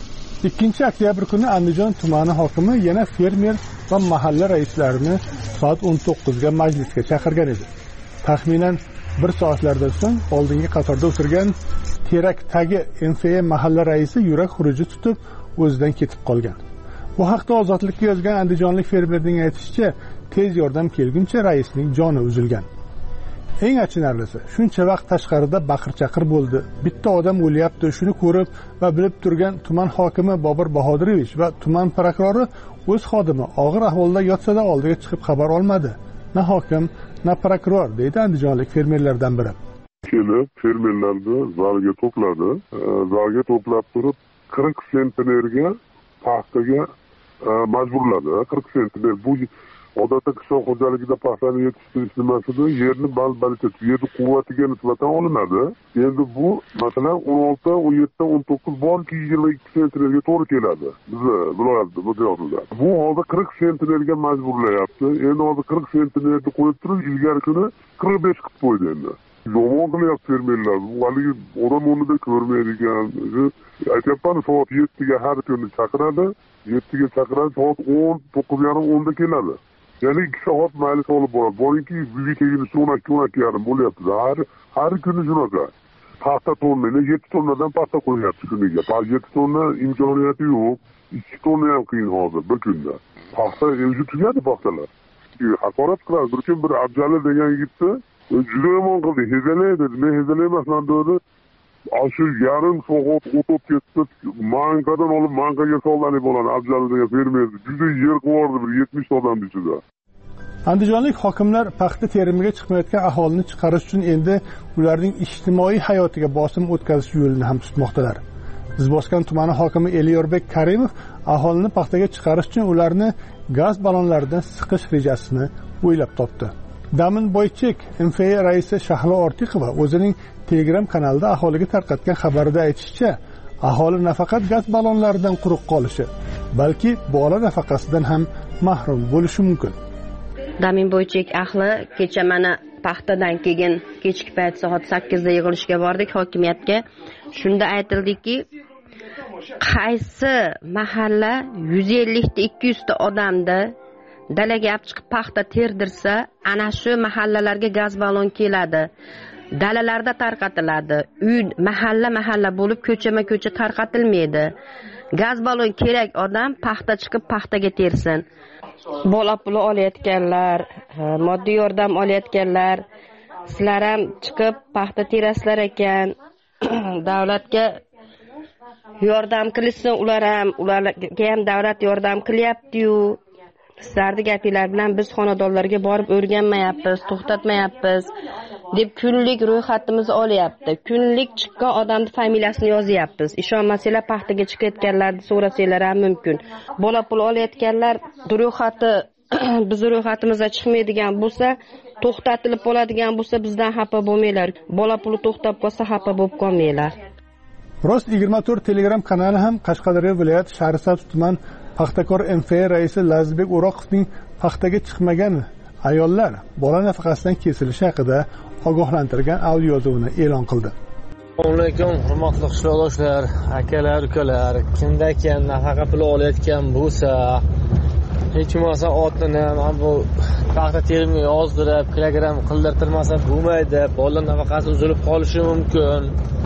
2 oktyabr kuni Andijon tumani hokimi yana fermer va mahalla raislarini soat 19 ga majlisga chaqirgan edi. Taxminan 1 soatlardan so'ng oldingi qatorda o'tirgan Terak tagi MFA mahalla raisi yurak xuruji tutib o'zidan ketib qolgan. Bu haqda Ozodlikka yozgan andijonlik fermerning aytishicha, tez yordam kelguncha raisning joni uzilgan. Eng achinarlisi, shuncha vaqt tashqarida baqir-chaqir bo'ldi. Bitta odam o'lyapti, shuni ko'rib va bilib turgan tuman hokimi Bobur Bahodirevich va tuman prokurori o'z xodimi og'ir ahvolda yotsa-da oldiga chiqib xabar olmadi. Na hokim, na prokuror, deydi andijonlik fermerlardan biri. Kelib, fermerlarni zalga to'pladi. Zalga to'plab turib 40 sentnerga paxtaga majburladi. 40 sentner bu odatda qishloq xo'jaligida paxtani yetishtirish nimasida yerni balbalicha, yerni quvvatiga nisbatan olinadi. Endi bu masalan 16, 17, 19 borki 22 sentnerga to'g'ri keladi. Bizni viloyatda, miqyosida. Bu holda 40 sentnerga majburlayapti. Endi hozir 40 sentnerni qo'yib turib, ilgari kuni 45 qilib qo'ydi endi. Yomon qilyapti fermerlar. Bu haligi odam o'rnida ko'rmaydigan. Aytyapman, soat 7ga har kuni chaqiradi. 7ga chaqiradi, soat 10, 9:30 10da keladi. Ya'ni 2 soat maylis olib boradi. Boringki, uyga kelguncha 12:30 bo'lyapti. Har kuni shunaqa. Paxta tonnani 7 tonnadan paxta qo'yapti kuniga. 7 tonna imkoniyati yo'q. 2 tonna ham qiyin hozir bir kunda. Paxta o'zi tugadi paxtalar. Haqorat qiladi. Bir kun bir Abjali degan yigitni juda yomon qildi. Hezalaydi. Men hezalaymasman dedi. Shu yarim soat o'tib ketdi. Mankadan olib mankaga solani bo'ladi. Abjali degan fermer juda yer qo'rdi bir 70 odam ichida. Andijonlik hokimlar paxta terimiga chiqmayotgan aholini chiqarish uchun endi ularning ijtimoiy hayotiga bosim o'tkazish yo'lini ham tutmoqdalar. Izboskan tumani hokimi Elyorbek Karimov aholini paxtaga chiqarish uchun ularni gaz ballonlaridan siqish rejasini o'ylab topdi. Damin Boychek MFA raisi Shahlo Ortiqova o'zining Telegram kanalida aholiga tarqatgan xabarida aytishicha, aholi nafaqat gaz ballonlaridan quruq qolishi, balki bola nafaqasidan ham mahrum bo'lishi mumkin. Damin Boychek ahli kecha mana paxtadan keyin kechki payt soat 8 da yig'ilishga bordik hokimiyatga. Shunda aytildiki, qaysi mahalla 150 ta 200 ta odamni dalaga olib chiqib paxta terdirsa, ana shu mahallalarga gaz ballon keladi. Dalalarda tarqatiladi. Uy mahalla bo'lib ko'chama-ko'cha tarqatilmaydi. Gaz ballon kerak odam paxta chiqib paxtaga tersin. Bola puli olayotganlar, moddiy yordam olayotganlar, sizlar ham chiqib paxta terasizlar ekan. Davlatga yordam qilsin, ularga ham davlat yordam qilyapti-yu. Sizlarni gapinglar bilan biz xonadonlarga borib o'rganmayapmiz, to'xtatmayapmiz deb kunlik ro'yxatimizni olyapti. Kunlik chiqqan odamning familiyasini yozyapmiz. Ishonmasanglar paxtaga chiqayotganlarni so'rasanglar ham mumkin. Bola pul olayotganlar ro'yxati biz ro'yxatimizda chiqmaydigan bo'lsa, to'xtatilib qoladigan bo'lsa, bizdan xafa bo'lmanglar. Bola puli to'xtab qolsa xafa bo'lib qolmanglar. Rost 24 Telegram kanali ham Qashqadaryo viloyati Shahrisabz tuman paxtakor MFA raisi Lazizbek O'roqovning paxtaga chiqmagan ayollar bola nafaqasidan kesilishi haqida ogohlantirgan audio yozuvini e'lon qildi. Assalomu alaykum, hurmatli qishloqdoshlar, akalar, ukalar. Kimda nafaqa puli olayotgan bo'lsa, hech bo'lmasa otini mana bu paxta terimiga yozdirib, kilogramm qildirtirmasa bo'lmaydi. Bola nafaqasi uzilib qolishi mumkin.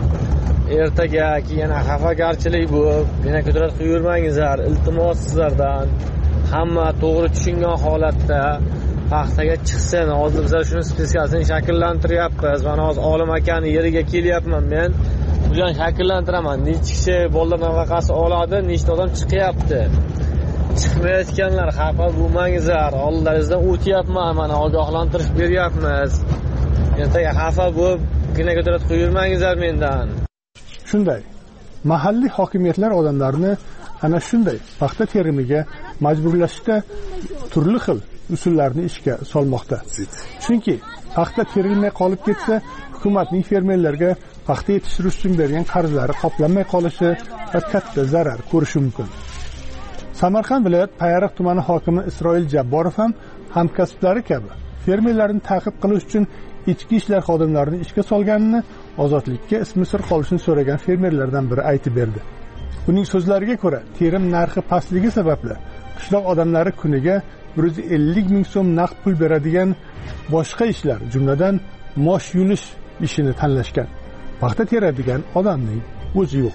Ertaga yana xafagarchilik bo'lib, yana ko'tarib qo'yurmangizlar. Iltimos sizlardan hamma to'g'ri tushungan holatda paxtaga chiqsin. Hozir biz shuni spetsiyasini shakllantiryapmiz. Mana hozir Olim akani yeriga kelyapman men. Bularni shakllantiraman. Necha kishi bolalar nafaqasi oladi, nechta odam chiqyapti. Chiqmayotganlar xafa bo'lmangizlar. Oldingizdan o'tyapman, mana ogohlantirish beryapmiz. Ertaga xafa bo'lib, gina ko'tarib qo'yurmangizlar mendan. Shunday, mahalliy hokimiyatlar odamlarni ana shunday paxta terimiga majburlashda turli xil usullarni ishga solmoqda. Chunki paxta terilmay qolib ketsa, hukumatning fermerlarga paxta yetishtirish uchun bergan qarzlari qoplanmay qolishi va katta zarar ko'rishi mumkin. Samarqand viloyat Payariq tumani hokimi Isroil Jabborov ham hamkasblari kabi fermerlarni ta'qib qilish uchun ichki ishlar xodimlarini ishga solganini, ozodlikka ismi sir qolishini so'ragan fermerlardan biri aytib berdi. Uning so'zlariga ko'ra, terim narxi pastligi sababli qishloq odamlari kuniga 150 ming so'm naqd pul beradigan boshqa ishlar, jumladan mosh yulish ishini tanlashgan. Paxta teradigan odamning o'zi yo'q.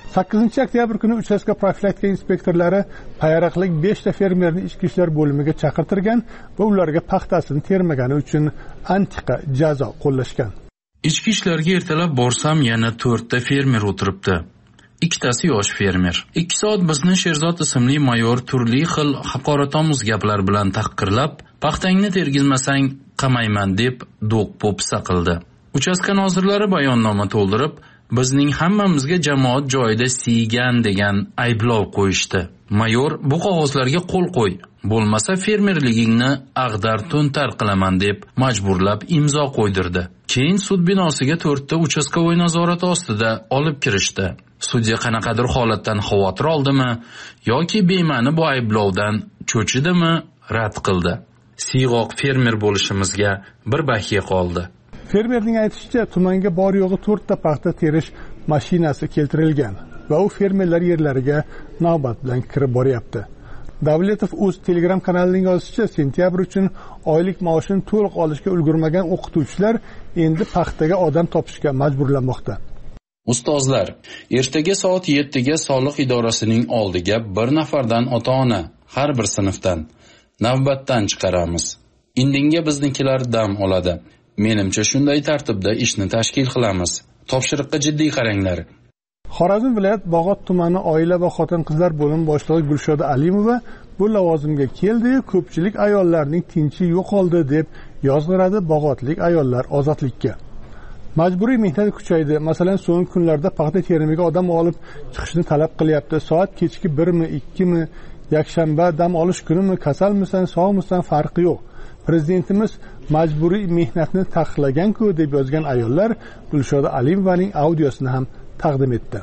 8 oktyabr kuni uchastka profilaktika inspektorlari payariqlik 5 ta fermerni ichki ishlar bo'limiga chaqirtirgan va ularga paxtasini termagani uchun antiqa jazo qo'llashgan. Ichki ishlarga ertalab borsam yana 4 ta fermer o'tiribdi. Ikkitasi yosh fermer. 2 soat bizni Sherzod ismli mayor turli xil haqoratomuz gaplar bilan tahqirlab, paxtangni tergizmasang qamayman deb do'q-po'pisa qildi. Uchastka nozirlari bayonnoma to'ldirib, bizning hammamizga jamoat joyida siygan degan ayblov qo'yishdi. Mayor bu qog'ozlarga qo'l qo'y, bo'lmasa fermerligingni ag'dar-to'ntar qilaman deb majburlab imzo qo'ydirdi. Keyin sud binosiga 4 ta uchastkovoy nazorati ostida olib kirishdi. Sudya qanaqadir holatdan xavotir oldimi yoki bema'ni bu ayblovdan cho'chidimi rad qildi. Siyg'oq fermer bo'lishimizga bir bahiya qoldi. Fermerning aytishicha, tumanga bor yo'g'i 4 ta paxta terish mashinasi keltirilgan va u fermerlar yerlariga navbat bilan kirib boryapti. Davletov o'z Telegram kanalining yozishicha, sentyabr uchun oylik maoshini to'liq olishga ulgurmagan o'qituvchilar endi paxtaga odam topishga majburlanmoqda. Ustozlar, ertaga soat 7 ga soliq idorasining oldiga bir nafardan ota-ona har bir sinfdan navbatdan chiqaramiz. Indinga biznikilar dam oladi. Menimcha shunday tartibda ishni tashkil qilamiz. Topshiriqqa jiddiy qaranglar. Xorazm viloyat Bog'ot tumani oila va xotin-qizlar bo'limi boshlig'i Gulshoda Alimova bu lavozimga keldi, ko'pchilik ayollarning tinchi yo'qoldi deb yozg'iradi bog'otlik ayollar ozodlikka. Majburiy mehnat kuchaydi. Masalan, so'nggi kunlarda paxta terimiga odam olib chiqishni talab qilyapti. Soat kechki 1 mi, 2 mi, yakshanba dam olish kunimi, kasalmisan, sog'misan farqi yo'q. Prezidentimiz majburiy mehnatni taqiqlagan-ku deb yozgan ayollar Gulshoda Alimovaning audiosini ham taqdim etdi.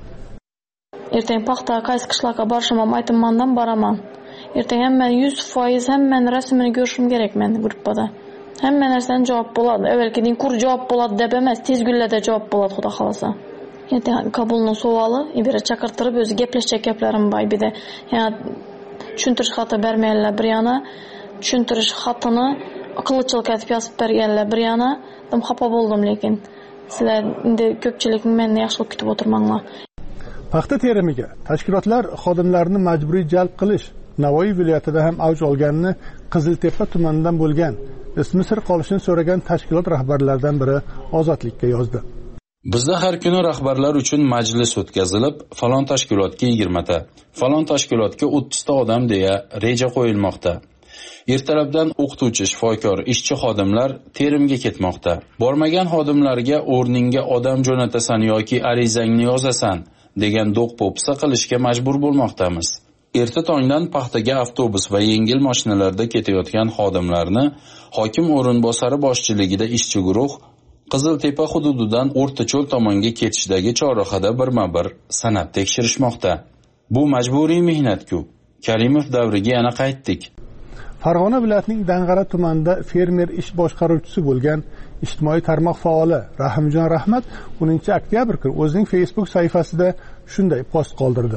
Ertang paxta qaysi qishloqqa borishim aytmandan boraman. Ertang hamma 100% hammani rasmini ko'rishim kerak men gruppada. Hamma narsadan javob bo'ladi. Avvalgidek kur javob bo'ladi deb emas, tez kunlarda javob bo'ladi, xudo xolasa. Ertang qabulning savoli, ibira chaqirtirib o'zi gaplashgan gaplarim bor edi. Yana tushuntirish xati bermaylar bir yana, tushuntirish xatini qilchilik etib yozib berganlar bir yana. Dim xafa bo'ldim, lekin sizlar endi ko'pchilik meni yaxshi kutib o'tirmanglar. Paxta terimiga tashkilotlar xodimlarini majburiy jalb qilish Navoiy viloyatida ham avj olganini Qiziltepa tumanidan bo'lgan ismi sir qolishini so'ragan tashkilot rahbarlaridan biri Ozodlikka yozdi. Bizda har kuni rahbarlar uchun majlis o'tkazilib, falon tashkilotga 20 ta, falon tashkilotga 30 ta odam deya reja qo'yilmoqda. Ertalabdan o'qituvchi, shifokor, ishchi xodimlar terimga ketmoqda. Bormagan xodimlarga o'rningga odam jo'natasan yoki arizangni yozasan degan do'q-po'pisa qilishga majbur bo'lmoqdamiz. Erta tongdan paxtaga avtobus va yengil mashinalarda ketayotgan xodimlarni hokim o'rinbosari boshchiligida ishchi guruh Qiziltepa hududidan O'rtacho'l tomonga ketishdagi chorrahada birma-bir sanab tekshirishmoqda. Bu majburiy mehnat-ku. Karimov davriga yana qaytdik. Farg'ona viloyatining Dang'ara tumanida fermer ish boshqaruvchisi bo'lgan ijtimoiy tarmoq faoli Rahimjon Rahmat 10 oktyabr kuni o'zining Facebook sahifasida shunday post qoldirdi.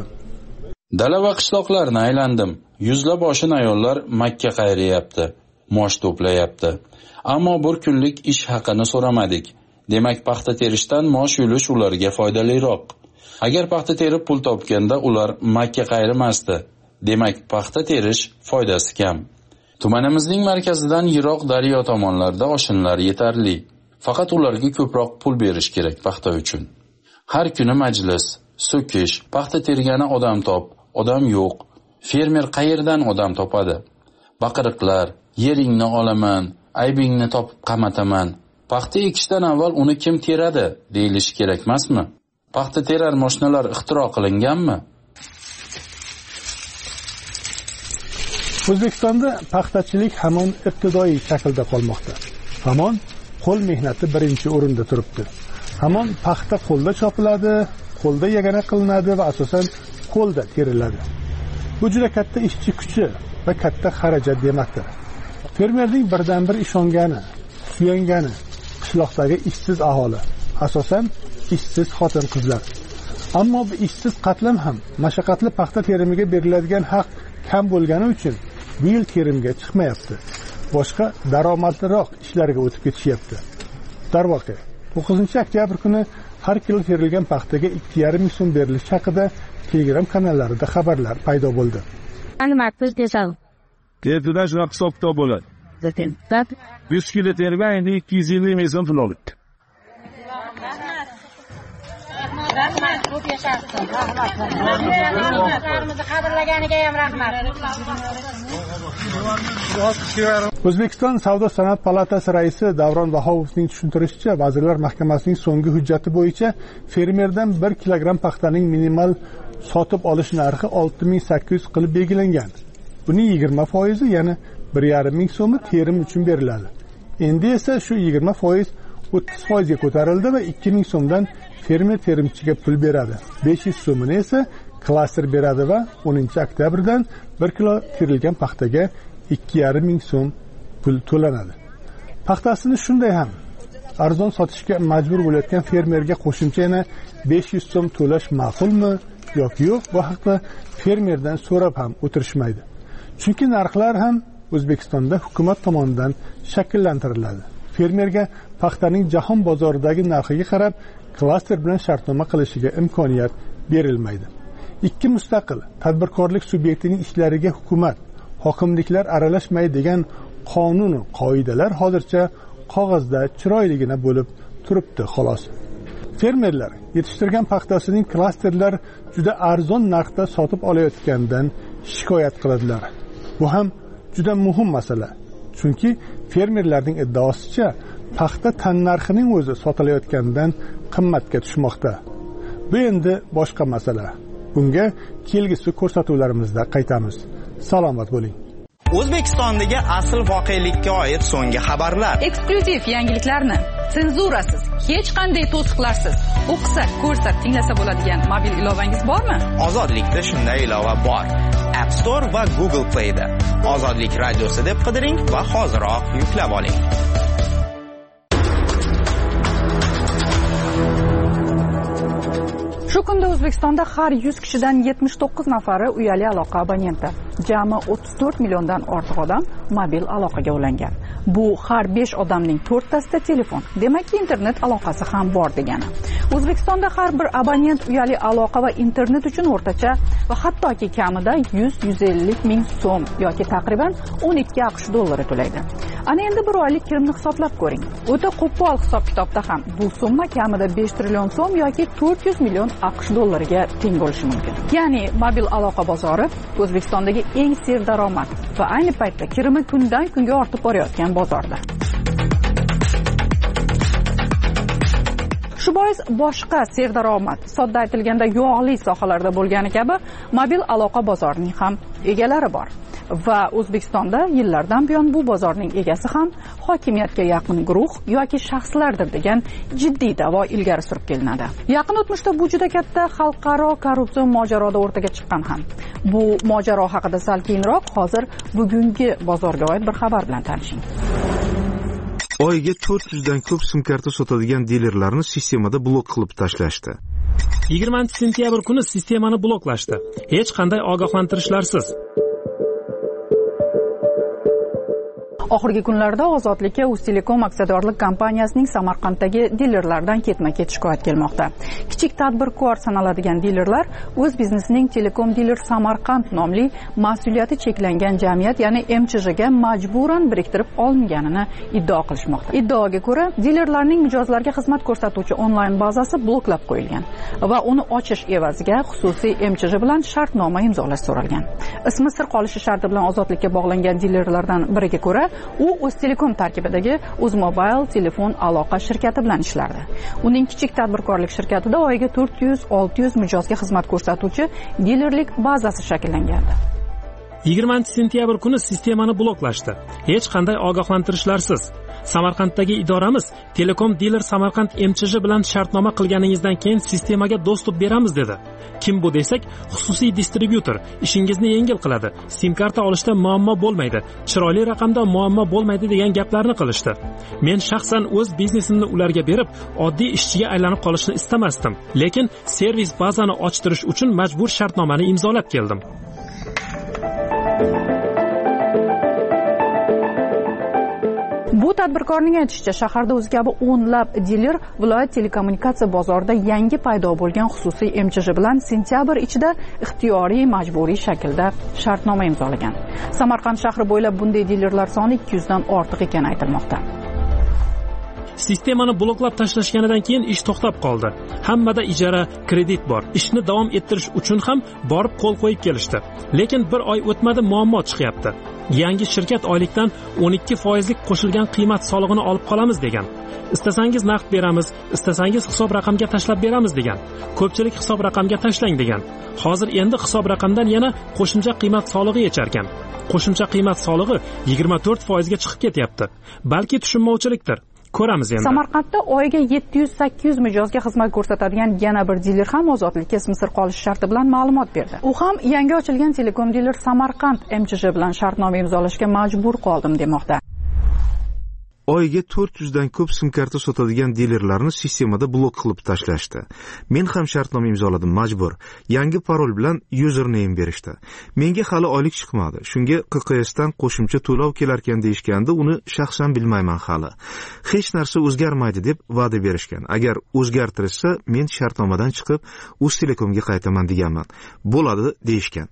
Dala va qishloqlarni aylandim. Yuzlab oshin ayollar Makka qayrayapti, mosh to'playapti. Ammo bir kunlik ish haqini so'ramadik. Demak, paxta terishdan mosh yulish ularga foydaliroq. Agar paxta terib pul topganda ular Makka qayrimasdi. Demak, paxta terish foydasi kam. Tumanimizning markazidan yiroq daryo tomonlarda oshinlar yetarli. Faqat ularga ko'proq pul berish kerak paxta uchun. Har kuni majlis, so'kish, paxta tergani odam top, odam yo'q. Fermer qayerdan odam topadi? Baqiriqlar, yeringni olaman, aybingni topib qamataman. Paxta ekishdan avval uni kim teradi deyilishi kerak emasmi? Paxta terar mashinalar ixtiro qilinganmi? O'zbekistonda paxtachilik hamon ibtidoiy shaklda qolmoqda. Hamon qo'l mehnati birinchi o'rinda turibdi. Hamon paxta qo'lda chopiladi, qo'lda yagana qilinadi va asosan qo'lda teriladi. Bu juda katta ishchi kuchi va katta xarajat demakdir. Fermerning birdan-bir ishongani, suyangani qishloqdagi ishsiz aholi, asosan ishsiz xotin-qizlar. Ammo bu ishsiz qatlam ham mashaqqatli paxta terimiga beriladigan haq kam bo'lgani uchun bu yil terimga chiqmayapti. Boshqa daromadliroq ishlarga o'tib ketishyapti. Darvoqe, 9-oktyabr kuni har kilo terilgan paxtaga 2,5 ming so'm berilishi haqida Telegram kanallarida xabarlar paydo bo'ldi. Ertadan shunaqa hisob-kitob bo'ladi. 100 kilo tergan endi 220 ming so'm pul olibdi. Rahmat, ko'p yashashsin. Rahmat. Qadrlaganiga ham rahmat. O'zbekiston Savdo sanoat palatasi raisi Davron Vahovovning tushuntirishicha, Vazirlar Mahkamasining so'nggi hujjati bo'yicha fermerdan 1 kilogramm paxtaning minimal sotib olish narxi 6800 qilib belgilangan. Buning 20%, ya'ni 1,5 ming so'mi terim uchun beriladi. Endi esa shu 20% 30% ga ko'tarildi va 2000 so'mdan fermer terimchiga pul beradi. 500 so'mini esa klaster beradi va 10-oktyabrdan 1 kilo terilgan paxtaga 2,5 ming so'm pul to'lanadi. Paxtasini shunday ham arzon sotishga majbur bo'layotgan fermerga qo'shimcha yana 500 so'm to'lash ma'qulmi yoki yo'q, bu haqda fermerdan so'rab ham o'tirishmaydi. Chunki narxlar ham O'zbekistonda hukumat tomonidan shakllantiriladi. Fermerga paxtaning jahon bozoridagi narxiga qarab klaster bilan shartnoma qilishiga imkoniyat berilmaydi. Ikki mustaqil tadbirkorlik subyektining ishlariga hukumat, hokimliklar aralashmaydi degan qonun va qoidalar hozircha qog'ozda chiroyligina bo'lib turibdi xolos. Fermerlar yetishtirgan paxtasining klasterlar juda arzon narxda sotib olayotganidan shikoyat qiladilar. Bu ham juda muhim masala. Chunki fermerlarning iddaosicha paxta tan narxining o'zi sotilayotganidan qimmatga tushmoqda. Bu endi boshqa masala. Bunga kelgusi ko'rsatuvlarimizda qaytamiz. Salomat bo'ling. O'zbekistondagi asl voqelikka oid so'nggi xabarlar. Eksklyuziv yangiliklarni senzurasiz, hech qanday to'siqlarsiz o'qisa, ko'rsa, tinglasa bo'ladigan mobil ilovangiz bormi? Ozodlikda shunday ilova bor. App Store va Google Play'da Ozodlik radiosi deb qidiring va hoziroq yuklab oling. Shu kunda O'zbekistonda har 100 kishidan 79 nafari uyali aloqa abonenti. Jami 34 milliondan ortiq odam mobil aloqaga ulangan. Bu har 5 odamning 4tasida telefon. Demakki, internet aloqasi ham bor degani. O'zbekistonda har bir abonent uyali aloqa va internet uchun o'rtacha va hattoki kamida 100-150 ming so'm yoki taqriban 12 AQSh dollari to'laydi. Ana endi bir oylik kirimni hisoblab ko'ring. O'ta qo'pol hisob-kitobda ham bu summa kamida 5 trillion so'm yoki 400 million AQSh dollariga teng bo'lishi mumkin. Ya'ni mobil aloqa bozori O'zbekistondagi eng serdaromad va ayni paytda kirimi kundan kunga ortib borayotgan bozorda. Shu bois boshqa serdaromad, sodda aytilganda yog'li sohalarda bo'lgani kabi mobil aloqa bozorining ham egalari bor. Va O'zbekistonda yillardan buyon bu bozorning egasi ham hokimiyatga yaqin guruh yoki shaxslardir degan jiddiy da'vo ilgari surib kelinadi. Yaqin o'tmishda bu juda katta xalqaro korrupsiya mojaroda o'rtaga chiqqan ham. Bu mojaro haqida sal keyinroq hozir bugungi bozorga oid bir xabar bilan tanishing. Oyiga 400 dan ko'p sim karta sotadigan dilerlarni sistemada blok qilib tashlashdi. 20-sentyabr kuni sistemani bloklashdi. Hech qanday ogohlantirishlarsiz. Oxirgi kunlarda Ozodlikka Uztelekom aksiyadorlik kompaniyasining Samarqanddagi dilerlardan ketma-ket shikoyat kelmoqda. Kichik tadbirkor sanaladigan dilerlar o'z biznesining Telekom Dealer Samarqand nomli mas'uliyati cheklangan jamiyat, ya'ni MCHga majburan biriktirib olinganini iddao qilishmoqda. Iddaoga ko'ra, dilerlarning mijozlarga xizmat ko'rsatuvchi onlayn bazasi bloklab qo'yilgan va uni ochish evaziga xususiy MCH bilan shartnoma imzolash so'ralgan. Ismi sir qolishi sharti bilan Ozodlikka bog'langan dilerlardan biriga ko'ra, u O'ztelekom tarkibidagi Uzmobile telefon aloqa shirkati bilan ishlardi. Uning kichik tadbirkorlik shirkatida oyiga 400-600 mijozga xizmat ko'rsatuvchi dilerlik bazasi shakllangandi. 20-sentyabr kuni sistemani bloklashdi. Hech qanday ogohlantirishlarsiz. Samarqanddagi idoramiz Telekom Dealer Samarqand MCH bilan shartnoma qilganingizdan keyin sistemaga dostуп beramiz dedi. Kim bu desak, xususiy distribyutor ishingizni yengil qiladi. Sim karta olishda muammo bo'lmaydi, chiroyli raqamda muammo bo'lmaydi degan gaplarni qilishdi. Men shaxsan o'z biznesimni ularga berib, oddiy ishchiga aylanib qolishni istamasdim, lekin servis bazani ochtirish uchun majbur shartnomani imzolab keldim. Bu tadbirkorning aytishicha, shaharda o'zi kabi o'nlab diler viloyat telekommunikatsiya bozorida yangi paydo bo'lgan xususiy MChJ bilan sentyabr ichida ixtiyoriy majburiy shaklda shartnoma imzolagan. Samarqand shahri bo'ylab bunday dilerlar soni 200 dan ortiq ekani aytilmoqda. Sistemani bloklab tashlashganidan keyin ish to'xtab qoldi. Hammada ijara, kredit bor. Ishni davom ettirish uchun ham borib qo'l qo'yib kelishdi. Lekin bir oy o'tmadi, muammo chiqyapti. Yangi shirkat oylikdan 12% qo'shilgan qiymat solig'ini olib qolamiz degan. Istasangiz naqd beramiz, istasangiz hisob raqamga tashlab beramiz degan. Ko'pchilik hisob raqamga tashlang degan. Hozir endi hisob raqamdan yana qo'shimcha qiymat solig'i yecharkan. Qo'shimcha qiymat solig'i 24% ga chiqib ketyapti. Balki tushunmovchilikdir. Ko'ramiz endi. Samarqandda oyiga 700-800 mijozga xizmat ko'rsatadigan yana bir diler ham ozodlikka ismi qolish sharti bilan ma'lumot berdi. U ham yangi ochilgan telekom diler Samarqand MChJ bilan shartnoma imzolashga majbur qoldim demoqda. Oyiga 400 dan ko'p sim karta sotadigan dilerlarni sistemada blok qilib tashlashdi. Men ham shartnoma imzoladim, majbur. Yangi parol bilan username berishdi. Menga hali oylik chiqmadi. Shunga QQS dan qo'shimcha to'lov kelar ekan deyishganda, uni shaxsan bilmayman hali. Hech narsa o'zgarmaydi deb va'da berishgan. Agar o'zgartirishsa, men shartnomadan chiqib, Uztelekomga qaytaman deganman. Bo'ladi deyishgan.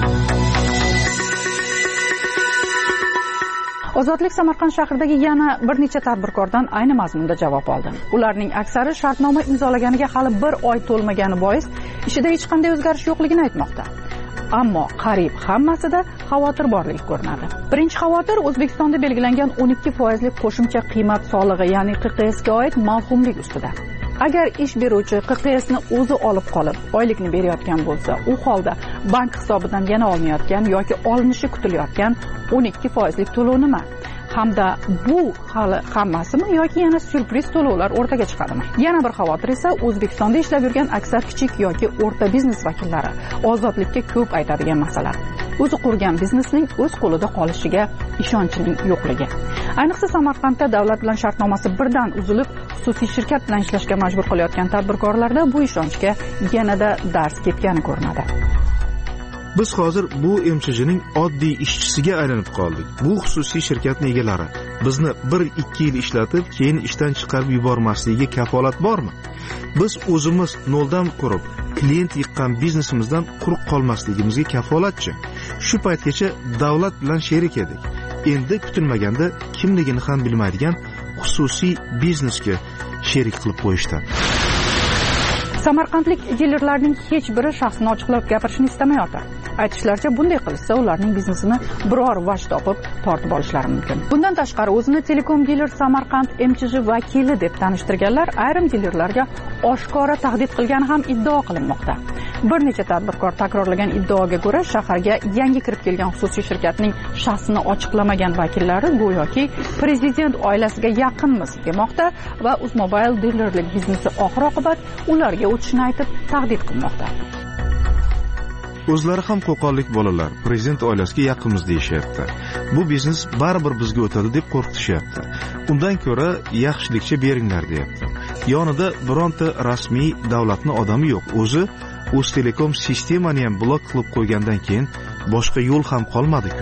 Ozodlik Samarqand shahridagi yana bir necha tadbirkordan ayni mazmunda javob oldi. Ularning aksari shartnoma imzolaganiga hali bir oy to'lmagani bois ishida hech qanday o'zgarish yo'qligini aytmoqda. Ammo qariyb hammasida xavotir borligi ko'rinadi. Birinchi xavotir O'zbekistonda belgilangan 12% qo'shimcha qiymat solig'i, ya'ni QQS ga oid mavhumlik ustida. Agar ish beruvchi QQSni o'zi olib qolib, oylikni berayotgan bo'lsa, u holda bank hisobidan yana olinayotgan yoki olinishi kutilayotgan 12% to'lov nima? Hamda bu hali hammasimi yoki yana syurpriz to'lovlar o'rtaga chiqadimi? Yana bir xavotir esa O'zbekistonda ishlab yurgan aksar kichik yoki o'rta biznes vakillari ozodlikka ko'p aytadigan masala. O'zi qurgan biznesning o'z qo'lida qolishiga ishonchning yo'qligi. Ayniqsa Samarqandda davlat bilan shartnomasi birdan uzilib, xususiy shirkat bilan ishlashga majbur qilayotgan tadbirkorlarda bu ishonchga yanada dars ketgani ko'rinadi. Biz hozir bu MChJning oddiy ishchisiga aylanib qoldik. Bu xususiy shirkatning egalari bizni 1-2 yil ishlatib, keyin ishdan chiqarib yubormasligiga kafolat bormi? Biz o'zimiz noldan qurib, klient yiqqan biznesimizdan quruq qolmasligimizga kafolatchi. Shu paytgacha davlat bilan sherik edik. Endi kutilmaganda kimligini ham bilmaydigan xususiy biznesga sherik qilib qo'yishdi. Samarqandlik dilerlarning hech biri shaxsini ochiqlab gapirishni istamayotir. Aytishlaricha, bunday qilishsa ularning biznesini biror vaj topib tortib olishlari mumkin. Bundan tashqari o'zini Telekom diler Samarqand MChJ vakili deb tanishtirganlar ayrim dilerlarga oshkora tahdid qilgani ham iddao qilinmoqda. Bir necha tadbirkor takrorlagan iddaoga ko'ra, shaharga yangi kirib kelgan xususiy shirkatning shaxsini ochiqlamagan vakillari go'yoki prezident oilasiga yaqinmiz demoqda va Uzmobile dilerlik biznesi oxir-oqibat ularga o'tishni aytib tahdid qilmoqda. O'zlari ham qo'qonlik bolalar prezident oilasiga yaqinmiz deyishyapti. Bu biznes baribir bizga o'tadi deb qo'rqitishyapti. Undan ko'ra yaxshilikcha beringlar deyapti. Yonida bironta rasmiy davlatning odami yo'q. O'zi Uztelekom sistemani ham blok qilib qo'ygandan keyin boshqa yo'l ham qolmadi-ku.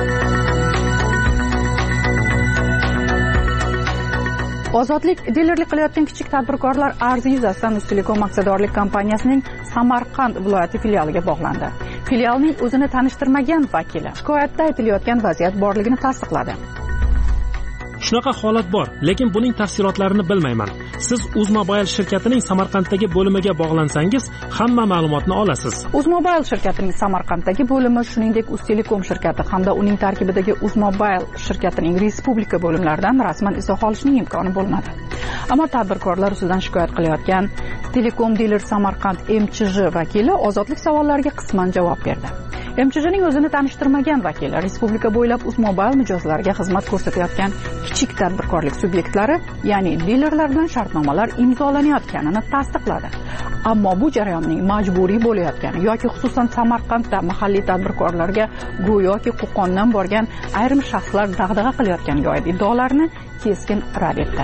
Ozodlik dilerlik qilayotgan kichik tadbirkorlar arzi yuzasidan Uztelekom aksiyadorlik kompaniyasining Samarqand viloyati filialiga bog'landi. Filialning o'zini tanishtirmagan vakili shikoyatda aytilayotgan vaziyat borligini tasdiqladi. Shunaqa holat bor, lekin buning tafsilotlarini bilmayman. Siz Uzmobile shirkatining Samarqanddagi bo'limiga bog'lansangiz, hamma ma'lumotni olasiz. Uzmobile shirkatining Samarqanddagi bo'limi, shuningdek Uztelekom shirkati hamda uning tarkibidagi Uzmobile shirkatining respublika bo'limlaridan rasman izoh olishning imkoni bo'lmadi. Ammo tadbirkorlar ustidan shikoyat qilayotgan Telekom diler Samarqand MChJ vakili ozodlik savollariga qisman javob berdi. MChJning o'zini tanishtirmagan vakili respublika bo'ylab Uzmobile mijozlariga xizmat ko'rsatayotgan kichik tadbirkorlik subyektlari, ya'ni dilerlar bilan shartnomalar imzolanayotganini tasdiqladi. Ammo bu jarayonning majburiy bo'layotgani yoki xususan Samarqandda mahalliy tadbirkorlarga go'yoki Qo'qondan borgan ayrim shaxslar dag'dag'a qilayotganiga oid iddaolarni keskin rad etdi.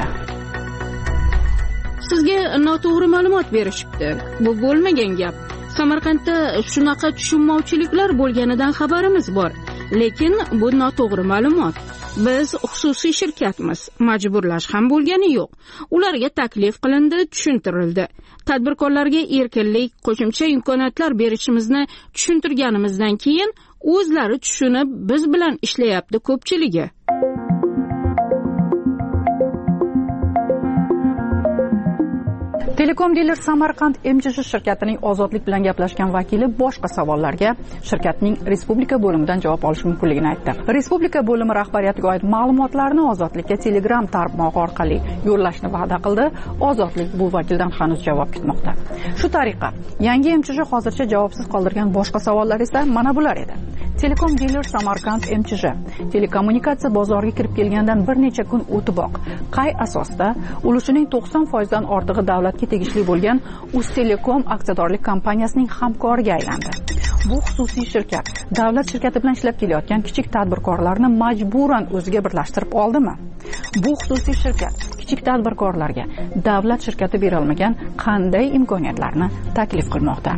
Sizga noto'g'ri ma'lumot berishibdi. Bu bo'lmagan gap. Samarqandda shunaqa tushunmovchiliklar bo'lganidan xabarimiz bor, lekin bu noto'g'ri ma'lumot. Biz xususiy shirkatmiz. Majburlash ham bo'lgani yo'q. Ularga taklif qilindi, tushuntirildi. Tadbirkorlarga erkinlik, qo'shimcha imkoniyatlar berishimizni tushuntirganimizdan keyin o'zlari tushunib, biz bilan ishlayapti ko'pchiligi. Telekom Dealer Samarqand MCH shirkatining ozodlik bilan gaplashgan vakili boshqa savollarga shirkatning respublika bo'limidan javob olish mumkinligini aytdi. Respublika bo'limi rahbariyatiga oid ma'lumotlarni ozodlikka Telegram tarmog'i orqali yo'llashni va'da qildi. Ozodlik bu vakildan hanuz javob kutmoqda. Shu tariqa, yangi MCH hozircha javobsiz qoldirgan boshqa savollar esa mana bular edi. Telekom Dealer Samarqand MCH telekommunikatsiya bozoriga kirib kelgandan bir necha kun o'tiboq qay asosda ulushining 90% dan ortig'i davlatga tegishli bo'lgan Uztelekom aksiyadorlik kompaniyasining hamkoriga aylandi. Bu xususiy shirkat davlat shirkati bilan ishlab kelayotgan kichik tadbirkorlarni majburan o'ziga birlashtirib oldimi? Bu xususiy shirkat kichik tadbirkorlarga davlat shirkati bera olmagan qanday imkoniyatlarni taklif qilmoqda?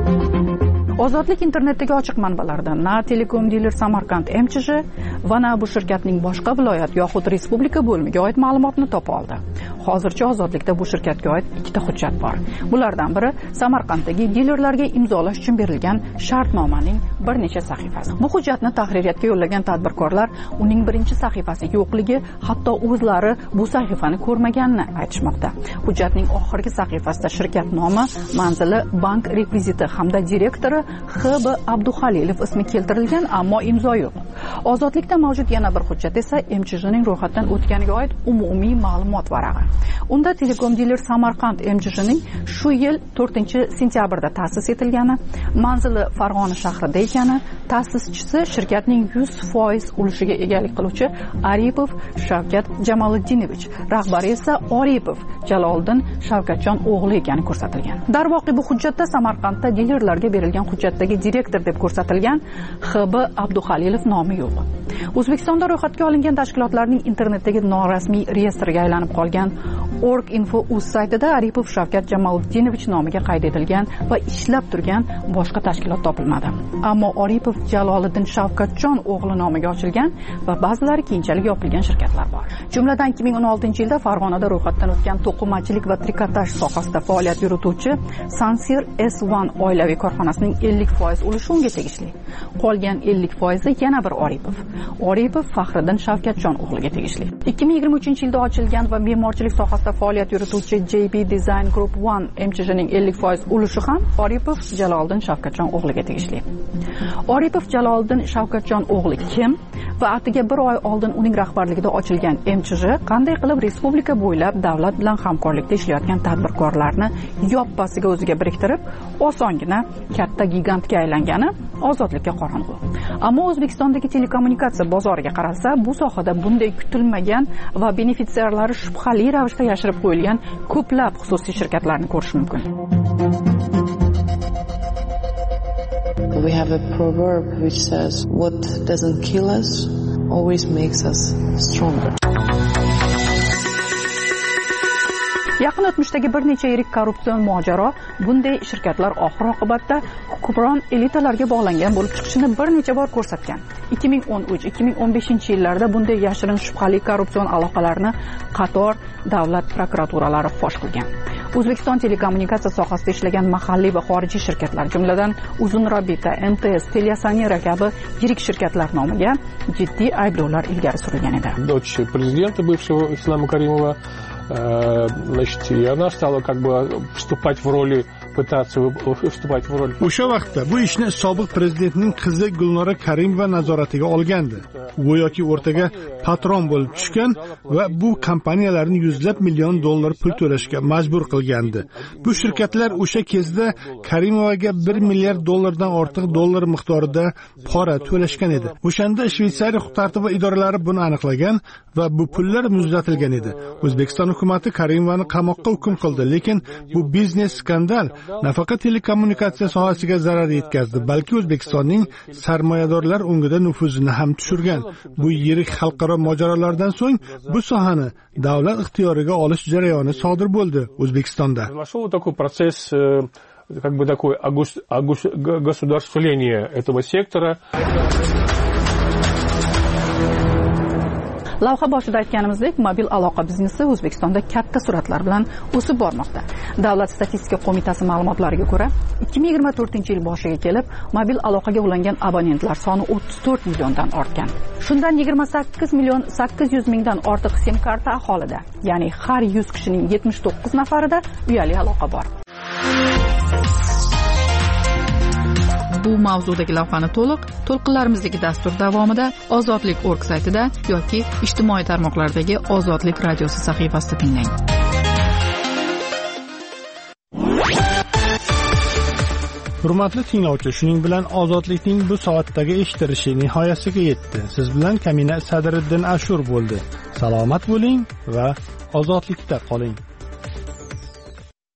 Ozodlik internetdagi ochiq manbalardan na Telekom Dealer Samarqand MCH va na bu shirkatning boshqa viloyat yoxud respublika bo'limiga oid ma'lumotni topa oldi. Hozircha ozodlikda bu shirkatga oid ikkita hujjat bor. Bulardan biri Samarqanddagi dilerlarga imzolash uchun berilgan shartnomaning bir necha sahifasi. Bu hujjatni tahririyatga yo'llagan tadbirkorlar uning birinchi sahifasi yo'qligi, hatto o'zlari bu sahifani ko'rmaganini aytishmoqda. Hujjatning oxirgi sahifasida shirkat nomi, manzili, bank rekviziti hamda direktori X.B. Abduhalilov ismi keltirilgan, ammo imzo yo'q. Ozodlikda mavjud yana bir hujjat esa MCHning ro'yxatdan o'tganiga oid umumiy ma'lumot varag'i. Unda Telekom Dealer Samarqand MCHning shu yil 4-sentyabrda ta'sis etilgani, manzili Farg'ona shahrida ekani, ta'sischisi shirkatning 100% ulushiga egalik qiluvchi Aripov Shavkat Jamoliddinovich, rahbari esa Oripov Jaloliddin Shavkatjon o'g'li ekani ko'rsatilgan. Darvoqe bu hujjatda Samarqandda dilerlarga berilgan hujjatdagi direktor deb ko'rsatilgan X.B. Abduhalilov nomi yo'q. O'zbekistonda ro'yxatga olingan tashkilotlarning internetdagi norasmiy reyestriga aylanib qolgan Org.info.uz saytida Aripov Shavkat Jamoliddinovich nomiga qayd etilgan va ishlab turgan boshqa tashkilot topilmadi. Ammo Oripov Jaloliddin Shavkatjon o'g'li nomiga ochilgan va ba'zilari keyinchalik yopilgan shirkatlar bor. Jumladan 2016-yilda Farg'onada ro'yxatdan o'tgan to'qimachilik va trikotaj sohasida faoliyat yurituvchi Sansir S1 oilaviy korxonasining 50% ulushi unga tegishli. Qolgan 50% yana bir Oripov Faxriddin Shavkatjon o'g'liga tegishli. 2023-yilda ochilgan va me'morchilik sohasida faoliyat yurituvchi JB Design Group 1 MCHning 50% ulushi ham Oripov Jaloliddin Shavkatjon o'g'liga tegishli. Oripov Jaloliddin Shavkatjon o'g'li kim va atiga bir oy oldin uning rahbarligida ochilgan MCH qanday qilib respublika bo'ylab davlat bilan hamkorlikda ishlayotgan tadbirkorlarni yoppasiga o'ziga biriktirib, osongina katta gigantga aylangani ozodlikka qorong'u. Ammo O'zbekistondagi telekommunikatsiya bozoriga qaralsa, bu sohada bunday kutilmagan va benefitsiarlari shubhali ravishda yashirib qo'yilgan ko'plab xususiy shirkatlarni ko'rish mumkin. We have a proverb which says, what doesn't kill us always makes us stronger. Yaqin o'tmishdagi bir necha yirik korrupsion mojaro bunday shirkatlar oxir-oqibatda hukmron elitalarga bog'langan bo'lib chiqishini bir necha bor ko'rsatgan. 2013-2015 yillarda bunday yashirin shubhali korrupsion aloqalarni qator davlat prokuraturalari fosh qilgan. O'zbekiston telekommunikatsiya sohasida ishlagan mahalliy va xorijiy shirkatlar, jumladan Uzunrabita, MTS, Teliasanera kabi yirik shirkatlar nomiga jiddiy ayblovlar ilgari surilgan edi. Дочь президента бывшего Ислама Каримова, значит, и она стала как бы вступать в роли, пытаться вступать в роль. O'sha vaqtda bu ishni sobiq prezidentning qizi Gulnora Karimova nazoratiga olgandi. Go'yoki o'rtaga patron bo'lib tushgan va bu kompaniyalarni yuzlab million dollar pul to'lashga majbur qilgandi. Bu shirkatlar o'sha kezda Karimovaga 1 milliard dollardan ortiq dollar miqdorida pora to'lashgan edi. O'shanda Shveysariya huquq-tartibot idoralari buni aniqlagan va bu pullar muzlatilgan edi. O'zbekiston hukumati Karimovani qamoqqa hukm qildi, lekin bu biznes skandal nafaqat telekommunikatsiya sohasiga zarar yetkazdi, balki O'zbekistonning sarmoyadorlar ongida nufuzini ham tushirgan. Bu yirik xalqaro mojarolardan so'ng bu sohani davlat ixtiyoriga olish jarayoni sodir bo'ldi O'zbekistonda. Произошел такой процесс, как бы такое государствление этого сектора. Lavha boshida aytganimizdek, mobil aloqa biznesi O'zbekistonda katta sur'atlar bilan o'sib bormoqda. Davlat statistika qo'mitasi ma'lumotlariga ko'ra, 2024-yil boshiga kelib, mobil aloqaga ulangan abonentlar soni 34 milliondan ortgan. Shundan 28 million 800 mingdan ortiq sim karta aholida, ya'ni har 100 kishining 79 nafarida uyali aloqa bor. Bu mavzudagi lavhani to'lqinlarimizdagi dastur davomida ozodlik.org saytida yoki ijtimoiy tarmoqlardagi Ozodlik radiosi sahifasida tinglang. Hurmatli tinglovchi, shuning bilan Ozodlikning bu soatdagi eshittirishi nihoyasiga yetdi. Siz bilan Kamina Sadriddin Ashur bo'ldi. Salomat bo'ling va ozodlikda qoling.